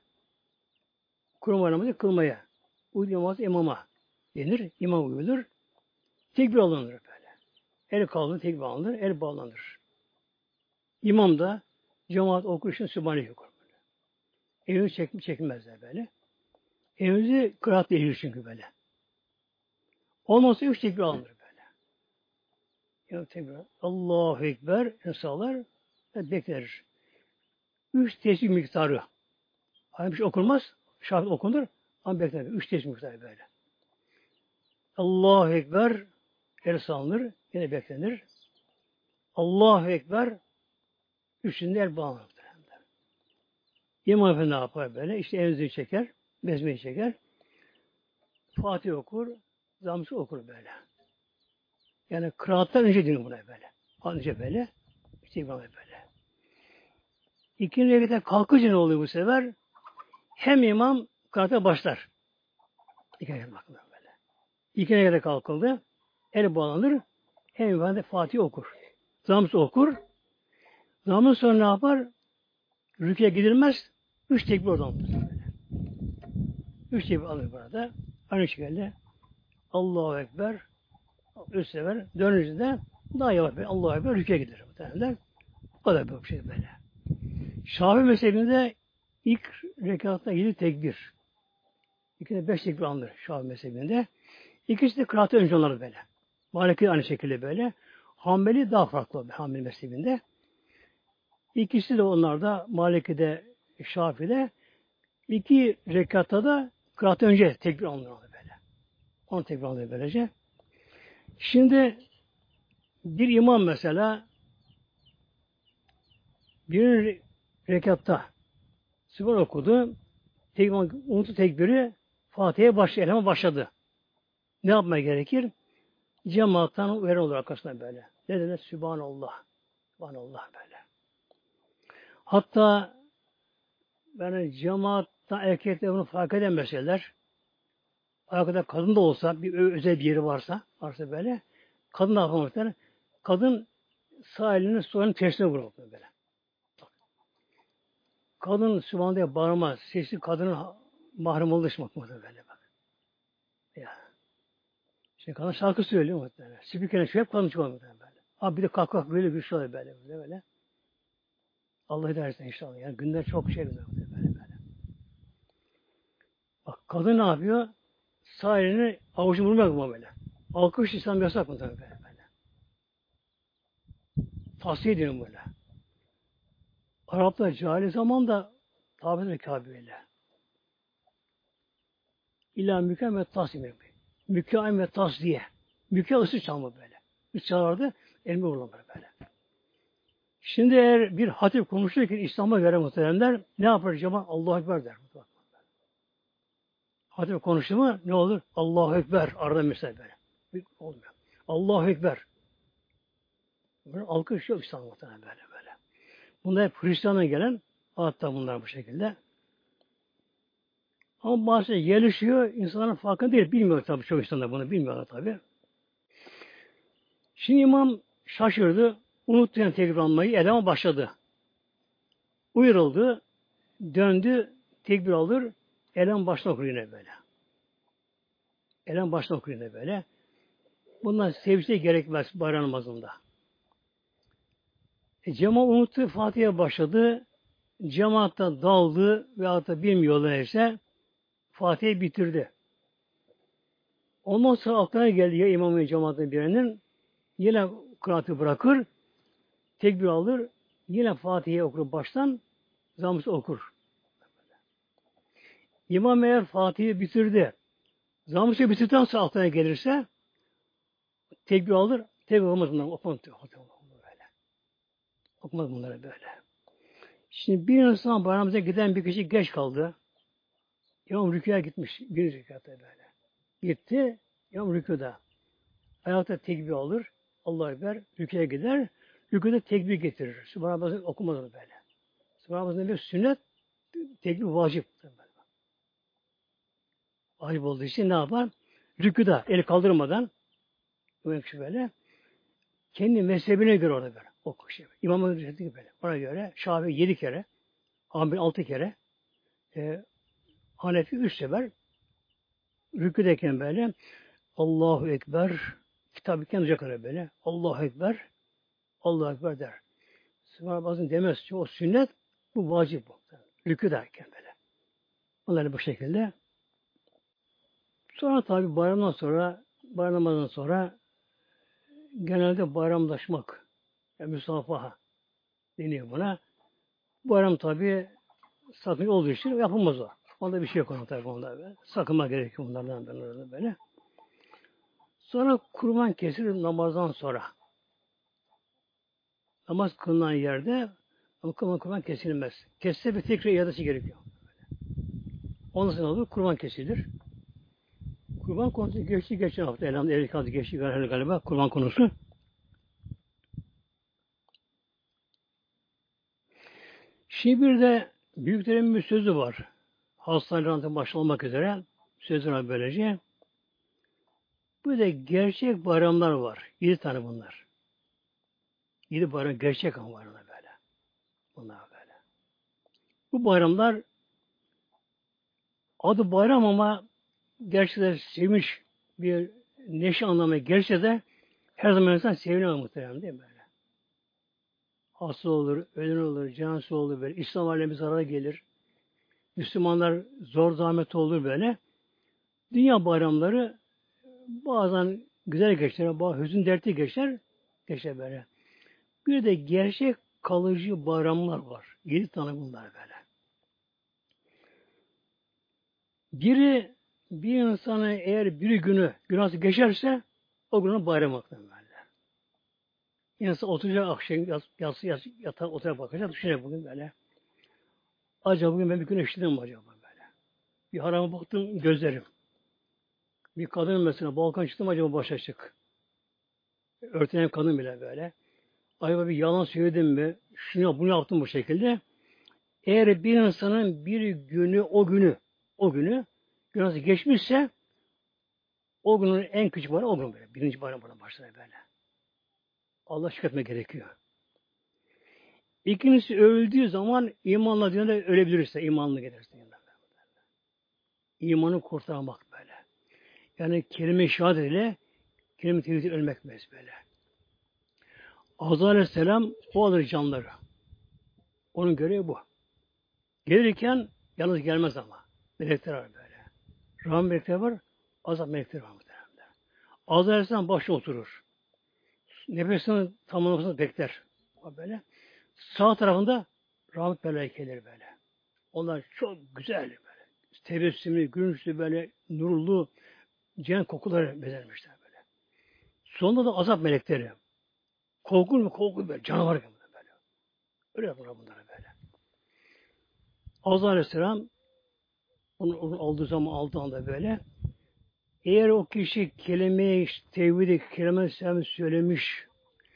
Kurban namazı kılmaya. Uyuyor imama denir. İmam uyulur. Tekbir alınır böyle. El kaldırır, tekbir alınır. El bağlanır. İmam da cemaat okur için Sübhane'yi okur. Evimizi çekip çekilmezler böyle. Evimizi kıraatla eğilir çünkü böyle. Olmazsa üç tekbir alınır böyle. Yani tekbir. Allahu Ekber insanlar ve beklenir. Üç tesbih miktarı. Aynı bir şey okunmaz. Şart okunur. Ama beklenir. Üç tesbih miktarı böyle. Allahu Ekber el salınır. Yine beklenir. Allahu Ekber üçünde el bağlanır. İmam Efendi ne yapar böyle? İşte evinizi çeker. Bezmeyi çeker. Fatih okur. Zamsı okur böyle. Yani kıraattan önce dinliyor buna böyle. Önce böyle. İşte İmam böyle. İkinci rekete kalkınca ne oluyor bu sefer? Hem imam kıraata başlar. İkinci rekete bakın böyle. İkinci rekete kalkıldı. El bağlanır. Hem imam da Fatih okur. Zamsı okur. Zamın sonra ne yapar? Rüküye gidilmez. Üç tekbir oradan böyle. Üç tekbir alır burada. Aynı şekilde Allahu Ekber üç sefer dönünce de daha yavaş bir Allahu Ekber rüküye gider. O kadar bir şey böyle. Şafii mezhebinde ilk rekatta yedi tekbir. İkide beş tekbir alınır Şafii mezhebinde. İkisi de kıraatı önce onları böyle. Maliki aynı şekilde böyle. Hanbeli daha farklı Hanbeli mezhebinde. İkisi de onlarda Maliki'de, Şafii'de iki rekatta da kıraatı önce tekbir alınır böyle. On tekbir alınır böylece. Şimdi bir imam mesela bir rekatta Sübhan okudu. Tekbir, unuttu tekbiri Fatiha'ya başladı. Elhama başladı. Ne yapmaya gerekir? Cemaattan veren olur arkasına böyle. Ne demek? Sübhanallah. Sübhanallah böyle. Hatta yani cemaattan erkekler bunu fark eden meseleler. Arkada kadın da olsa bir özel bir yeri varsa varsa böyle kadın da yapamamışlar. Kadın sağ elini sol elini tersine vuruyor böyle. Kadın Sübhanallah bağırmaz. Sesi kadının mahrem olduğu için böyle bak. Ya. Şimdi kadın şarkı söylüyor muhtemelen. Spikerine şu hep kadın çıkıyor muhtemelen böyle. Abi bir de kalk kalk böyle bir şey oluyor böyle böyle böyle. Allah ederse inşallah. Yani günler çok şey böyle böyle böyle. Bak kadın ne yapıyor? Sağ elini avucunu vurmak mı böyle? Alkış İslam yasak mı tabii böyle. böyle. Tavsiye ediyorum böyle. Araplar cahil zamanda tabi ve Kabe'yle. İlla mükemmel ve tas demek. Mükemmel ve tas diye. Mükemmel ısı çalma böyle. Üç çalardı, elime vurulma böyle. Şimdi eğer bir hatip konuşurken İslam'a göre muhteremler ne yapar cemaat? Allahu Ekber der. Hatip konuştu mu ne olur? Allahu Ekber. Arada mesela böyle. Bir, olmuyor. Allahu Ekber. Böyle alkış yok İslam'a muhterem böyle böyle. Bunlar hep Hristiyan'a gelen hatta bunlar bu şekilde. Ama bazı gelişiyor, insanların farkında değil. Bilmiyor tabii çok insanlar bunu. Bilmiyorlar tabii. Şimdi imam şaşırdı. Unuttu yani tekbir almayı. Elama başladı. Uyarıldı. Döndü. Tekbir alır. Elem başına okur yine böyle. Elem başına okur yine böyle. Bundan sevişte gerekmez bayram namazında. E, cemaat unuttu. Fatiha'ya başladı. Cemaatta daldı ve hatta bilmiyorlar ise Fatiha'yı bitirdi. Ondan sonra aklına geldi ya imamın cemaatin birinin yine kıraatı bırakır, tekbir alır, yine Fatiha'yı okur baştan, zamsı okur. İmam eğer Fatiha'yı bitirdi, zamsı bitirdikten sonra aklına gelirse tekbir alır, tekbir olmaz bunları, okumaz böyle. Okumaz bunları böyle. Şimdi bir insan bayramımıza giden bir kişi geç kaldı. İmam rüküye gitmiş, bir rükatta böyle. Gitti, İmam rüküda. Ayakta tekbir alır, Allah'a Ekber, rüküye gider, rüküde tekbir getirir. Sübhanallah okumaz onu böyle. Sübhanallah bir sünnet, tekbir vacip. Vacip olduğu için ne yapar? Rüküda, el kaldırmadan, bu ekşi böyle, kendi mezhebine göre orada böyle. O şey. İmamın rüküde böyle. Ona göre Şafii yedi kere, Hanbeli altı kere, e, Hanefi üç sefer, rüküdeyken böyle, Allahu Ekber, kitabı kendi kadar böyle, Allahu Ekber, Allahu Ekber der. Sübhanallah bazen demez. Çünkü o sünnet, bu vacip bu. Rükü derken böyle. Onları bu şekilde. Sonra tabi bayramdan sonra, bayramdan sonra genelde bayramlaşmak, yani müsafaha deniyor buna. Bayram tabi sakınca olduğu için yapılmaz o. Onda bir şey yok onun tabi onda böyle. Sakınma gerekiyor bunlardan böyle. böyle. Sonra kurban kesilir namazdan sonra. Namaz kılınan yerde ama kurban, kurban kesilmez. Kesse bir tekrar iadesi gerekiyor. Ondan sonra olur, kurban kesilir. Kurban konusu geçti geçen hafta. Elhamdülillah elli altı geçti galiba kurban konusu. Şimdi bir de büyüklerin bir sözü var. Hastanelerden başlamak üzere sözü var böylece. Bir de gerçek bayramlar var. Yedi tane bunlar. Yedi bayram gerçek ama bayramlar böyle. Bunlar böyle. Bu bayramlar adı bayram ama gerçekten sevinç bir neşe anlamı gerçekten de her zaman insan seviniyor muhtemelen değil mi böyle? Hasta olur, ölür olur, cansız olur böyle. İslam alemi zarara gelir. Müslümanlar zor zahmet olur böyle. Dünya bayramları bazen güzel geçer, bazen hüzün dertli geçer. Geçer böyle. Bir de gerçek kalıcı bayramlar var. Yedi tane bunlar böyle. Biri bir insana eğer bir günü günahsı geçerse o günün bayram aklı böyle. İnsan oturacak akşam yatsı yatsı yat, yatağa oturup bakacak düşünecek bugün böyle. Acaba bugün ben bir gün eşledim mi acaba böyle. Bir harama baktım gözlerim. Bir kadın mesela balkan çıktım acaba baş açık. Örtünen kadın bile böyle. Acaba bir yalan söyledim mi? Şunu bunu yaptım bu şekilde. Eğer bir insanın bir günü o günü o günü günahsı geçmişse o günün en küçük bayramı o gün böyle. Birinci bayram buna başlar böyle. Allah şükretmek gerekiyor. İkincisi öldüğü zaman imanla dünyada ölebilirse imanlı gelirse. İmanı kurtarmak böyle. Yani kelime-i şehadet ile kelime-i tevhid ölmek böyle. Azrail Aleyhisselam o alır canları. Onun görevi bu. Gelirken yalnız gelmez ama. Melekler var böyle. Rahmet melekleri var, azap melekleri var muhtemelen. Azrail Aleyhisselam başta oturur. Nefesini tamamlamasını bekler. Böyle. Sağ tarafında rahmet melekeleri böyle. Onlar çok güzel böyle. Tebessümlü, gülünçlü böyle nurlu cennet kokuları bezermişler böyle. Sonunda da azap melekleri. Korkun mu korkun böyle. Canavar gibi böyle. Öyle yapıyorlar bunlara böyle. Azrail Aleyhisselam onu, onu aldığı zaman aldığı anda böyle eğer o kişi kelime-i tevhid-i kelime-i söylemiş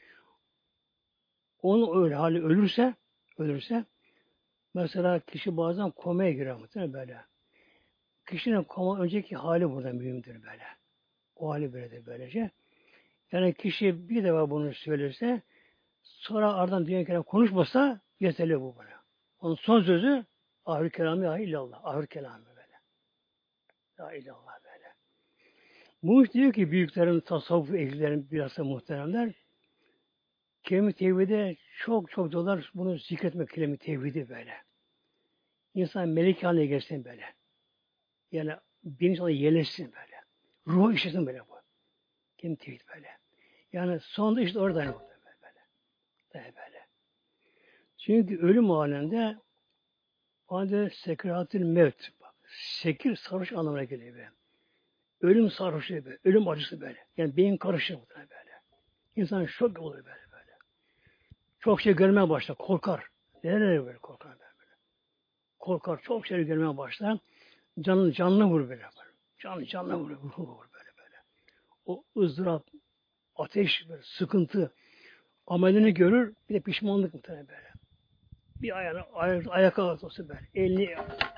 onu öyle hali ölürse ölürse mesela kişi bazen komaya girer muhtemelen böyle. Kişinin koma önceki hali burada mühimdir böyle. O hali böyledir böylece. Yani kişi bir defa bunu söylerse sonra ardından dünya kelam konuşmasa yeterli bu bana. Onun son sözü ahir kelamı ya illallah. Ahir kelamı böyle. Ya illallah böyle. Bu iş diyor ki büyüklerin, tasavvuf ehlilerin bilhassa muhteremler kelime-i tevhide çok çok dolar bunu zikretmek kelime-i tevhidi böyle. İnsan melek haline gelsin böyle. Yani bilinç ona yerleşsin böyle. Ruhu işlesin böyle bu. Kelime-i tevhid böyle. Yani sonunda işte orada böyle. Böyle. böyle. Çünkü ölüm halinde o halde sekratül mevt. Sekir sarhoş anlamına geliyor böyle. Ölüm sarhoşu böyle. Ölüm acısı böyle. Yani beyin karışır böyle. İnsan şok olur böyle böyle. Çok şey görmeye başlar. Korkar. Neler böyle korkar böyle. Korkar. Çok şey görmeye başlar. Canını canına vurur böyle. Canlı canına vurur. Vurur böyle böyle. O ızdırap, ateş, böyle, sıkıntı amelini görür. Bir de pişmanlık muhtemelen böyle. Bir ayağını ayak, ayak olsa böyle. Elini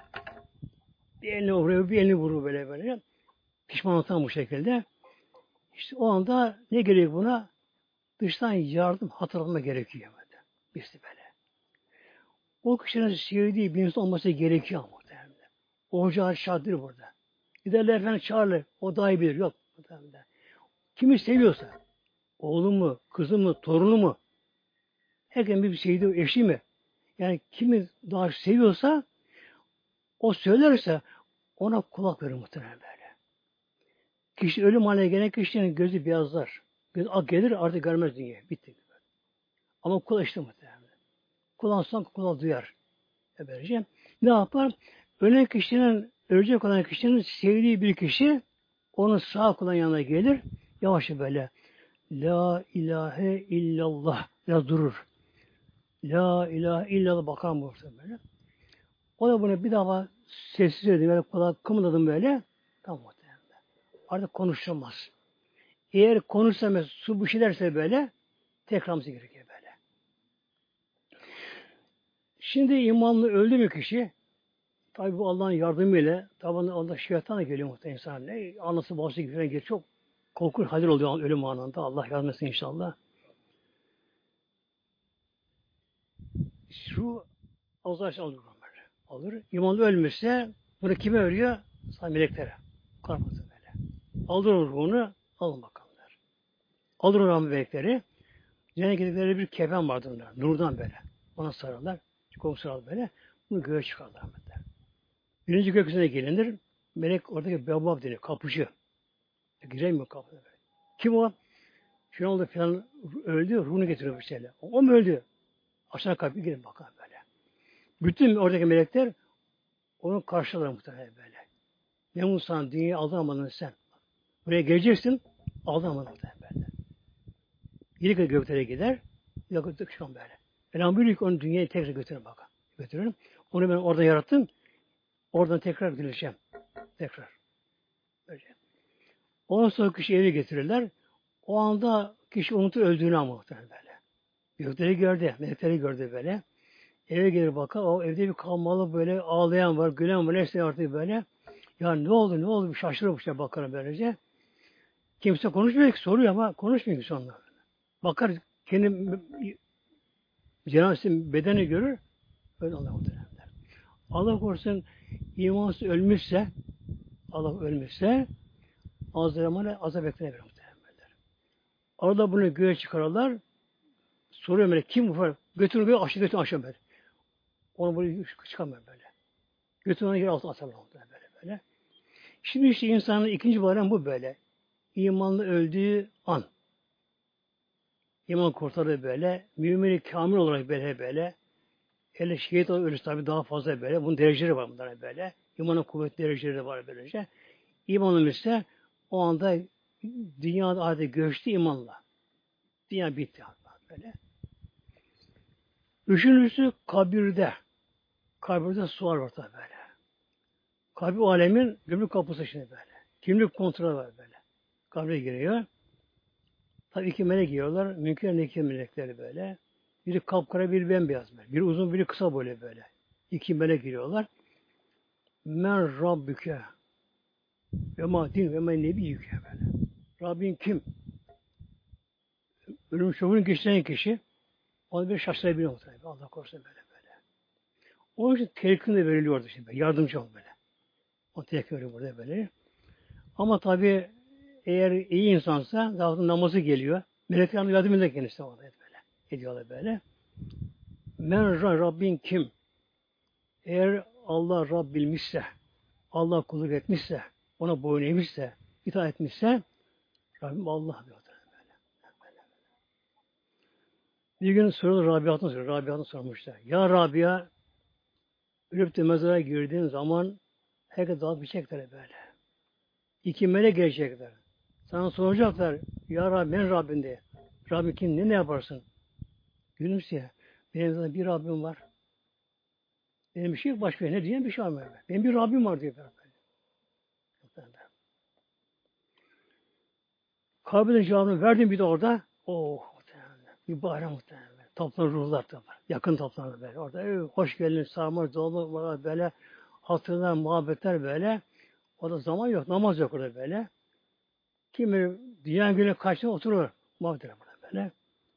bir elini vuruyor, bir elini vurur böyle böyle. Pişmanlıktan bu şekilde. İşte o anda ne gerekiyor buna? Dıştan yardım hatırlatma gerekiyor. Böyle. Birisi böyle. O kişinin sevdiği bir insan olması gerekiyor muhtemelen. Ocağı şarttır burada. Giderler efendim çağırır. O daha iyi bilir. Yok. Muhtemelen. Kimi seviyorsa. Oğlu mu, kızı mı, torunu mu? Herkesin bir sevdiği eşi mi? Yani kimi daha seviyorsa o söylerse ona kulak verir muhtemelen böyle. Kişi ölüm haline gelen kişinin gözü beyazlar. Gözü ak gelir artık görmez dünya. Bitti. Ama kulağı işte muhtemelen. Kulağın son kulağı duyar. E böylece ne yapar? Ölen kişinin, ölecek olan kişinin sevdiği bir kişi onun sağ kulağın yanına gelir. Yavaş böyle La ilahe illallah biraz durur. La ilahe illallah bakan bu böyle. O da bunu bir daha sessiz edin. Böyle kulak kımıldadım böyle. Tamam muhtemelen. Artık konuşulmaz. Eğer konuşsa mesela su bir şey derse böyle tekrarlaması gerekiyor böyle. Şimdi imanlı öldü mü kişi? Tabi bu Allah'ın yardımıyla tabi Allah şeytan da geliyor muhtemelen insan. Ne anası babası gibi falan geliyor. Çok korkunç halir oluyor ölüm anında. Allah yardım etsin inşallah. Şu azar alır böyle. Alır. İmanlı ölmüşse bunu kime veriyor? Sana meleklere. Karpatı böyle. Alır ruhunu alın bakalımlar. Alır o melekleri. Cennet gidikleri bir kefen vardır onlar. Nurdan böyle. Ona sararlar. Komşular böyle. Bunu göğe çıkarlar. Birinci gökyüzüne gelinir. Melek oradaki bevvab deniyor. Kapıcı. Giremiyor kapıda böyle. Kim o? Şu oldu falan öldü. Ruhunu getiriyor bir şeyle. O mu öldü? Aşağı kapıya girin bakalım böyle. Bütün oradaki melekler onu karşılar muhtemelen böyle. Ne Musa'nın dünyayı aldırmadın sen. Buraya geleceksin. Aldırmadın muhtemelen böyle. Yedi kere göklere gider. Yakıtlık şu an böyle. Elhamdülillah onu dünyaya tekrar götürün bakalım. Götürün. Onu ben orada yarattım. Oradan tekrar dirileceğim. Tekrar. Böyle. Ondan sonra kişi eve getirirler. O anda kişi unutur öldüğünü ama muhtemelen böyle. Gökleri gördü. Melekleri gördü böyle. Eve gelir bakar. O evde bir kalmalı böyle ağlayan var. Gülen var. Neyse artık böyle. Ya ne oldu ne oldu? Bir şaşırır bu şey bakarım böylece. Kimse konuşmuyor ki soruyor ama konuşmuyor ki sonra. Bakar kendi cenazesi bedeni görür. Öyle Allah muhtemelen. Allah korusun imansız ölmüşse Allah ölmüşse Azrail'e azap beklenir muhtemelen. Orada bunu göğe çıkarırlar. Soruyor böyle kim bu falan. Götürün böyle aşağı götürün aşağı böyle. Onu böyle çıkamıyor böyle. Götürün onu yere altına atarlar böyle böyle. Şimdi işte insanın ikinci bayram bu böyle. imanlı öldüğü an. İman kurtarır böyle. Mümin-i kamil olarak böyle böyle. Hele şehit olarak ölürse tabi daha fazla böyle. Bunun dereceleri var bunlara böyle. İmanın kuvvetli dereceleri var böylece. İmanım ise o anda dünyada adeta göçtü imanla. Dünya bitti böyle. Üçüncüsü kabirde. Kabirde sual var tabi böyle. Kabir alemin gümrük kapısı şimdi böyle. Kimlik kontrolü var böyle. Kabre giriyor. Tabi iki melek giriyorlar. Münker nekir melekleri böyle. Biri kapkara, biri bembeyaz böyle. Biri uzun, biri kısa böyle böyle. İki melek giriyorlar. Men Rabbüke ve ma din ve men nebiyyüke böyle. Rabbin kim? Ölüm şovunu geçiren kişi onu bir şaşırabiliyor muhtemelen. Allah korusun böyle böyle. Onun için telkin de veriliyordu şimdi. Yardımcı ol böyle. O telkin veriyor burada böyle. Ama tabi eğer iyi insansa daha sonra namazı geliyor. Melekler yardım ediyor kendisi orada böyle. Ediyorlar böyle. Men Rabbin kim? Eğer Allah Rab bilmişse, Allah kulluk etmişse, ona boyun eğmişse, itaat etmişse, Rabbim Allah diyor. Böyle. Böyle. Bir gün soruyor Rabia'tın soruyor. Rabia'tın sormuşlar. Ya Rabia, ölüp de mezara girdiğin zaman herkes dağıtıp biçecekler böyle. İki melek gelecekler. Sana soracaklar. Ya Rabbi, ben Rabbim diye. Rabbim kim? Ne, ne yaparsın? Gülümseye. Benim zaten bir Rabbim var. Benim bir şey yok. Başka ne diyeyim bir şey var. Benim bir Rabbim var diyor. Kabir'in cevabını verdim bir de orada. Oh muhtemelen. Bir bayram muhtemelen. Toplan ruhlar da var. Yakın toplanır böyle. Orada ey, hoş geldin, sağma, dolma böyle. Hatırlar, muhabbetler böyle. Orada zaman yok. Namaz yok orada böyle. Kimi dünya günü kaçta oturur. Muhabbetler burada böyle.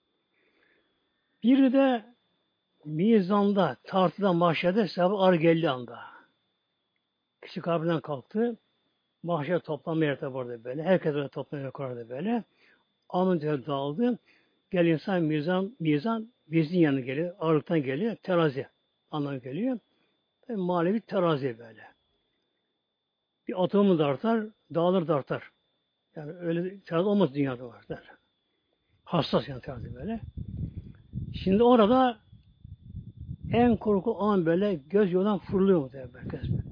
Biri de mizanda, tartıda, mahşerde sevabı ağır geldiği anda. Kişi kabirden kalktı. Mahşer toplanma yeri tabi orada böyle. Herkes orada toplanma yeri orada böyle. Anın diye dağıldı. Gel insan mizan, mizan bizin yanına geliyor. Ağırlıktan geliyor. Terazi anlamı geliyor. Tabi manevi terazi böyle. Bir atomu da artar, dağılır da artar. Yani öyle terazi olmaz dünyada var der. Hassas yani terazi böyle. Şimdi orada en korku an böyle göz yoldan fırlıyor mu diye herkes böyle.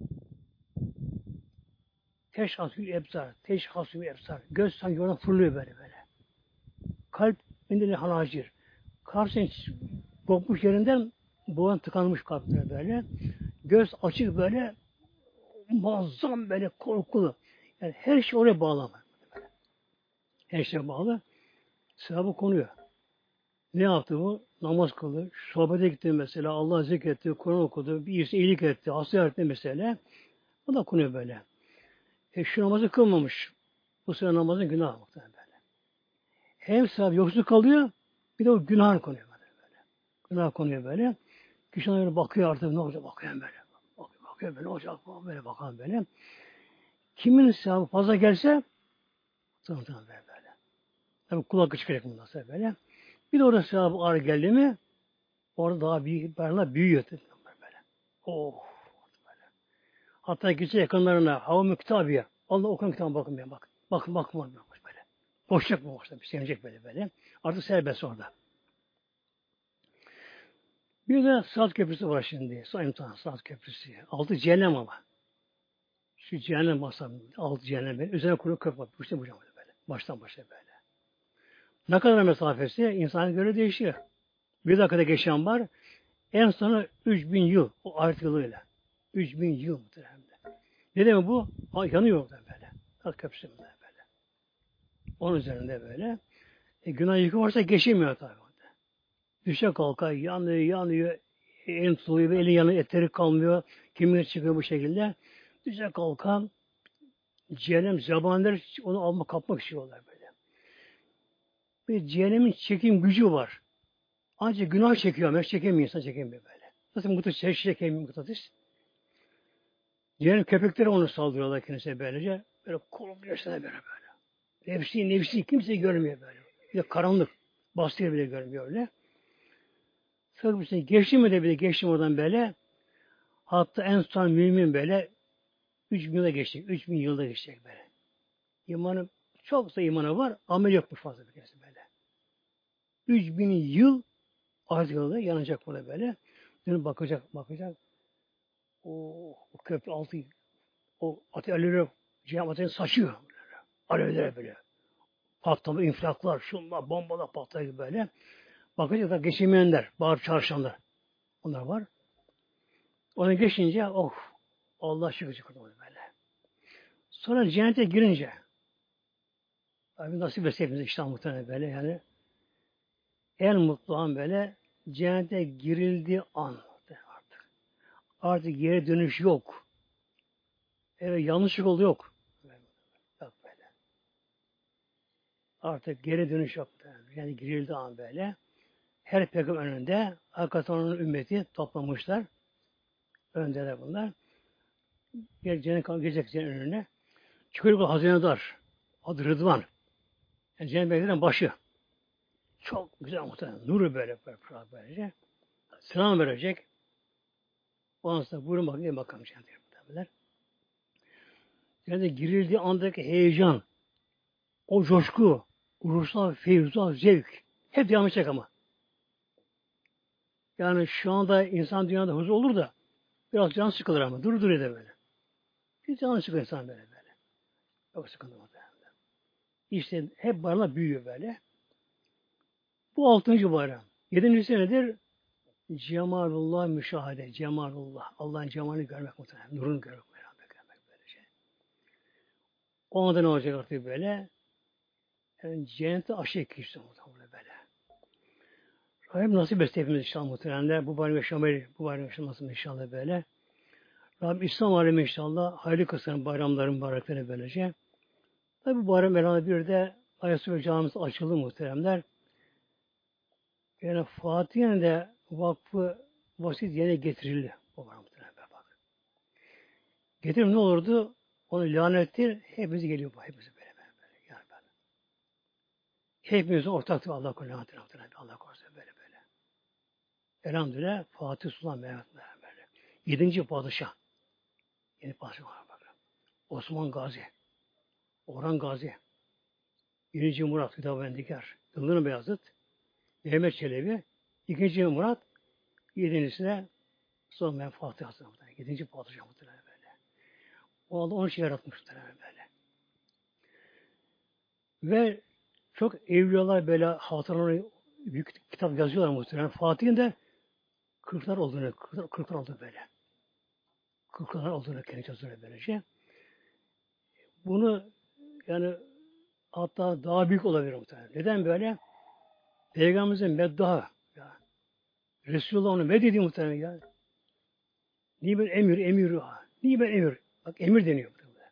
Teşhasül ebsar, teşhasül ebsar. Göz sanki oradan fırlıyor böyle böyle. Kalp indili halacir. Karşısın kopmuş yerinden boğan tıkanmış kalpler böyle. Göz açık böyle muazzam böyle korkulu. Yani her şey oraya bağlı. Her şey bağlı. Sevabı konuyor. Ne yaptı bu? Namaz kıldı. Sohbete gitti mesela. Allah zikretti, Kur'an okudu. Birisi iyilik etti. Hasta etti mesela. O da konuyor böyle. E şu namazı kılmamış. Bu sıra namazın günahı muhtemelen böyle. Hem sevap yoksul kalıyor, bir de o günah konuyor böyle. Günah konuyor böyle. Kişi ona bakıyor artık ne olacak bakıyor böyle. Bakıyor, bakıyor böyle ne olacak böyle bakalım böyle. Kimin sevabı fazla gelse tamam tamam böyle böyle. Tabii kulak çıkacak bundan sonra böyle. Bir de orada sevabı ağır geldi mi orada daha büyük, barına büyüyor. Böyle. Oh. Böyle. Hatta gitse yakınlarına havamı kitabıya. Allah okuyan kitabına bakın ben bak. Bakın bakın bakın böyle. Koşacak mı koşacak? Bir sevinecek böyle böyle. Artık serbest orada. Bir de Sırat Köprüsü var şimdi. Sayın Tanrı Sırat Köprüsü. Altı cehennem ama. Şu cehennem masamı. Altı cehennem. Üzerine kuru köprü var. İşte bu böyle. Baştan başa böyle. Ne kadar mesafesi? İnsana göre değişiyor. Bir dakikada geçen var. En sonu üç bin yıl. O ahiret yılıyla. Üç bin yıl muhtemelen. Ne demek bu? Ha, yanıyor da böyle. Sırat Köprüsü böyle. Onun üzerinde böyle. E, günah yıkı varsa geçemiyor tabii. Düşe kalka yanıyor, yanıyor. En tutuluyor, eli yanıyor, etleri kalmıyor. Kimine çıkıyor bu şekilde. Düşe kalka cehennem zebaniler onu alma kapmak istiyorlar böyle. Bir cehennemin çekim gücü var. Ancak günah çekiyor ama çekemiyor insan çekemiyor böyle. Nasıl mıknatıs çekemiyor mıknatıs? Cehennem köpekleri onu saldırıyorlar kendisine böylece. Böyle korumuyor sana böyle böyle. Nefsi nefsi kimse görmüyor böyle. Bir de karanlık. Bastıyor bile görmüyor öyle. Sonra geçti mi de bile geçtim oradan böyle. Hatta en son mümin böyle üç bin yılda geçecek. Üç bin yılda geçecek böyle. İmanı Çok da imanı var. Amel yokmuş fazla bir kez böyle. Üç bin yıl az yılda yanacak burada böyle. Dönüp bakacak, bakacak. O, o köprü altı, o ateşleri, cehennem ateşini saçıyor. Böyle. Alevlere böyle. Patlama, infilaklar, şunlar, bombalar patlıyor böyle. Bakacak da geçemeyenler, bağır çarşanlar. Onlar var. Onu geçince, oh, Allah şükür çıkardı böyle. Sonra cennete girince, abi nasip etse hepimize işte muhtemelen böyle yani, en mutlu an böyle, cennete girildiği an artık. Artık geri dönüş yok. Evet, yanlışlık oldu yok. Yok böyle. Artık geri dönüş yok. Yani girildiği an böyle. Her peygamber önünde hakikaten onun ümmeti toplamışlar. Öndeler bunlar. Gel cennet gelecek cennet önüne. Çıkıyor bu hazinedar. Adı Rıdvan. Yani cennet bekleyen başı. Çok güzel muhtemelen. Nuru böyle böyle böylece. Selam verecek. Ondan sonra buyurun bakın diye bakalım cennete muhtemelen. Cennete girildiği andaki heyecan, o coşku, ruhsal, feyzal, zevk hep devam edecek ama. Yani şu anda insan dünyada huzur olur da biraz can sıkılır ama. Dur dur eder böyle. Bir can sıkılır insan böyle böyle. Çok sıkıntı muhtemelen. İşte hep bayramlar büyüyor böyle. Bu altıncı bayram. Yedincisi nedir? Cemalullah müşahede. Cemalullah. Allah'ın cemalini görmek muhtemelen. Nurunu görmek. Beraber görmek böylece. O anda ne olacak artık böyle? Yani cennete aşağı kişi muhtemelen böyle. Rabbim nasip etse hepimiz inşallah muhtemelen. Bu bayram yaşamayı, bu bayram yaşamasını inşallah böyle. Rabbim İslam alemi inşallah hayırlı kılsın bayramların mübarekleri böylece. Tabi bu bayram herhalde bir de Ayasofya Camisi açıldı muhteremler. Yani Fatih'in de vakfı vasit yerine getirildi. O var muhteremler bak. Getirim ne olurdu? Onu lanettir. Hepimiz geliyor bu. Hepimiz böyle böyle. böyle. Yani böyle. Hepimizin ortaktır Allah korusun. Allah korusun böyle böyle. Elhamdülillah Fatih Sultan Mehmet böyle. Yedinci padişah. Yeni padişah var bakın. Osman Gazi. Orhan Gazi. Birinci Murat Hüdavendigar. Yıldırım Beyazıt. Mehmet Çelebi. İkinci Murat. Yedincisi de son ben Fatih Hazretleri. Yedinci padişah muhtemelen böyle. O Allah onu şey yaratmışlar böyle. Ve çok evliyalar böyle hatıraları büyük kitap yazıyorlar muhtemelen. Fatih'in de kırklar olduğunu, kırklar, kırklar oldu böyle. Kırklar olduğunu kendi yazıyorlar böylece. Bunu yani hatta daha büyük olabilir muhtemelen. Neden böyle? Peygamberimizin meddaha ya. Resulullah onu meddediği muhtemelen ya. Niye ben emir, emir ha. Niye ben emir? Bak emir deniyor.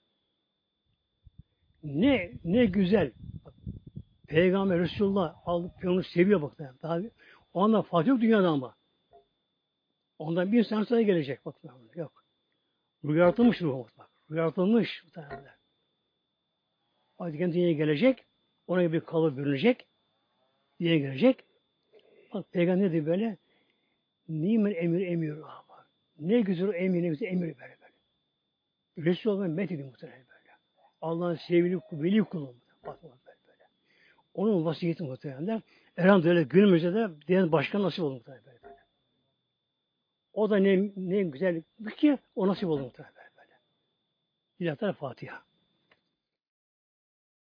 Ne ne güzel. Bak, Peygamber Resulullah alıp onu seviyor bak. Daha o anda Fatih yok dünyada ama. Ondan bir sene sonra gelecek bak. Yok. Ruh yaratılmış ruh bak. Ruh yaratılmış. Hadi kendi dünyaya gelecek. Ona bir kalıp bürünecek. Dünyaya gelecek. Bak Peygamber ne diyor böyle? Nimen emir emir. Ne güzel emir ne güzel emir böyle böyle. Resulullah methedi muhtemelen böyle. Allah'ın sevgili veli kulu. Bak böyle böyle. Onun vasiyeti muhtemelen. Elhamdülillah günümüzde de diyen başkan nasip oldu muhtemelen böyle böyle. O da ne, ne güzel ki o nasip oldu muhtemelen böyle böyle. İlahi Fatiha.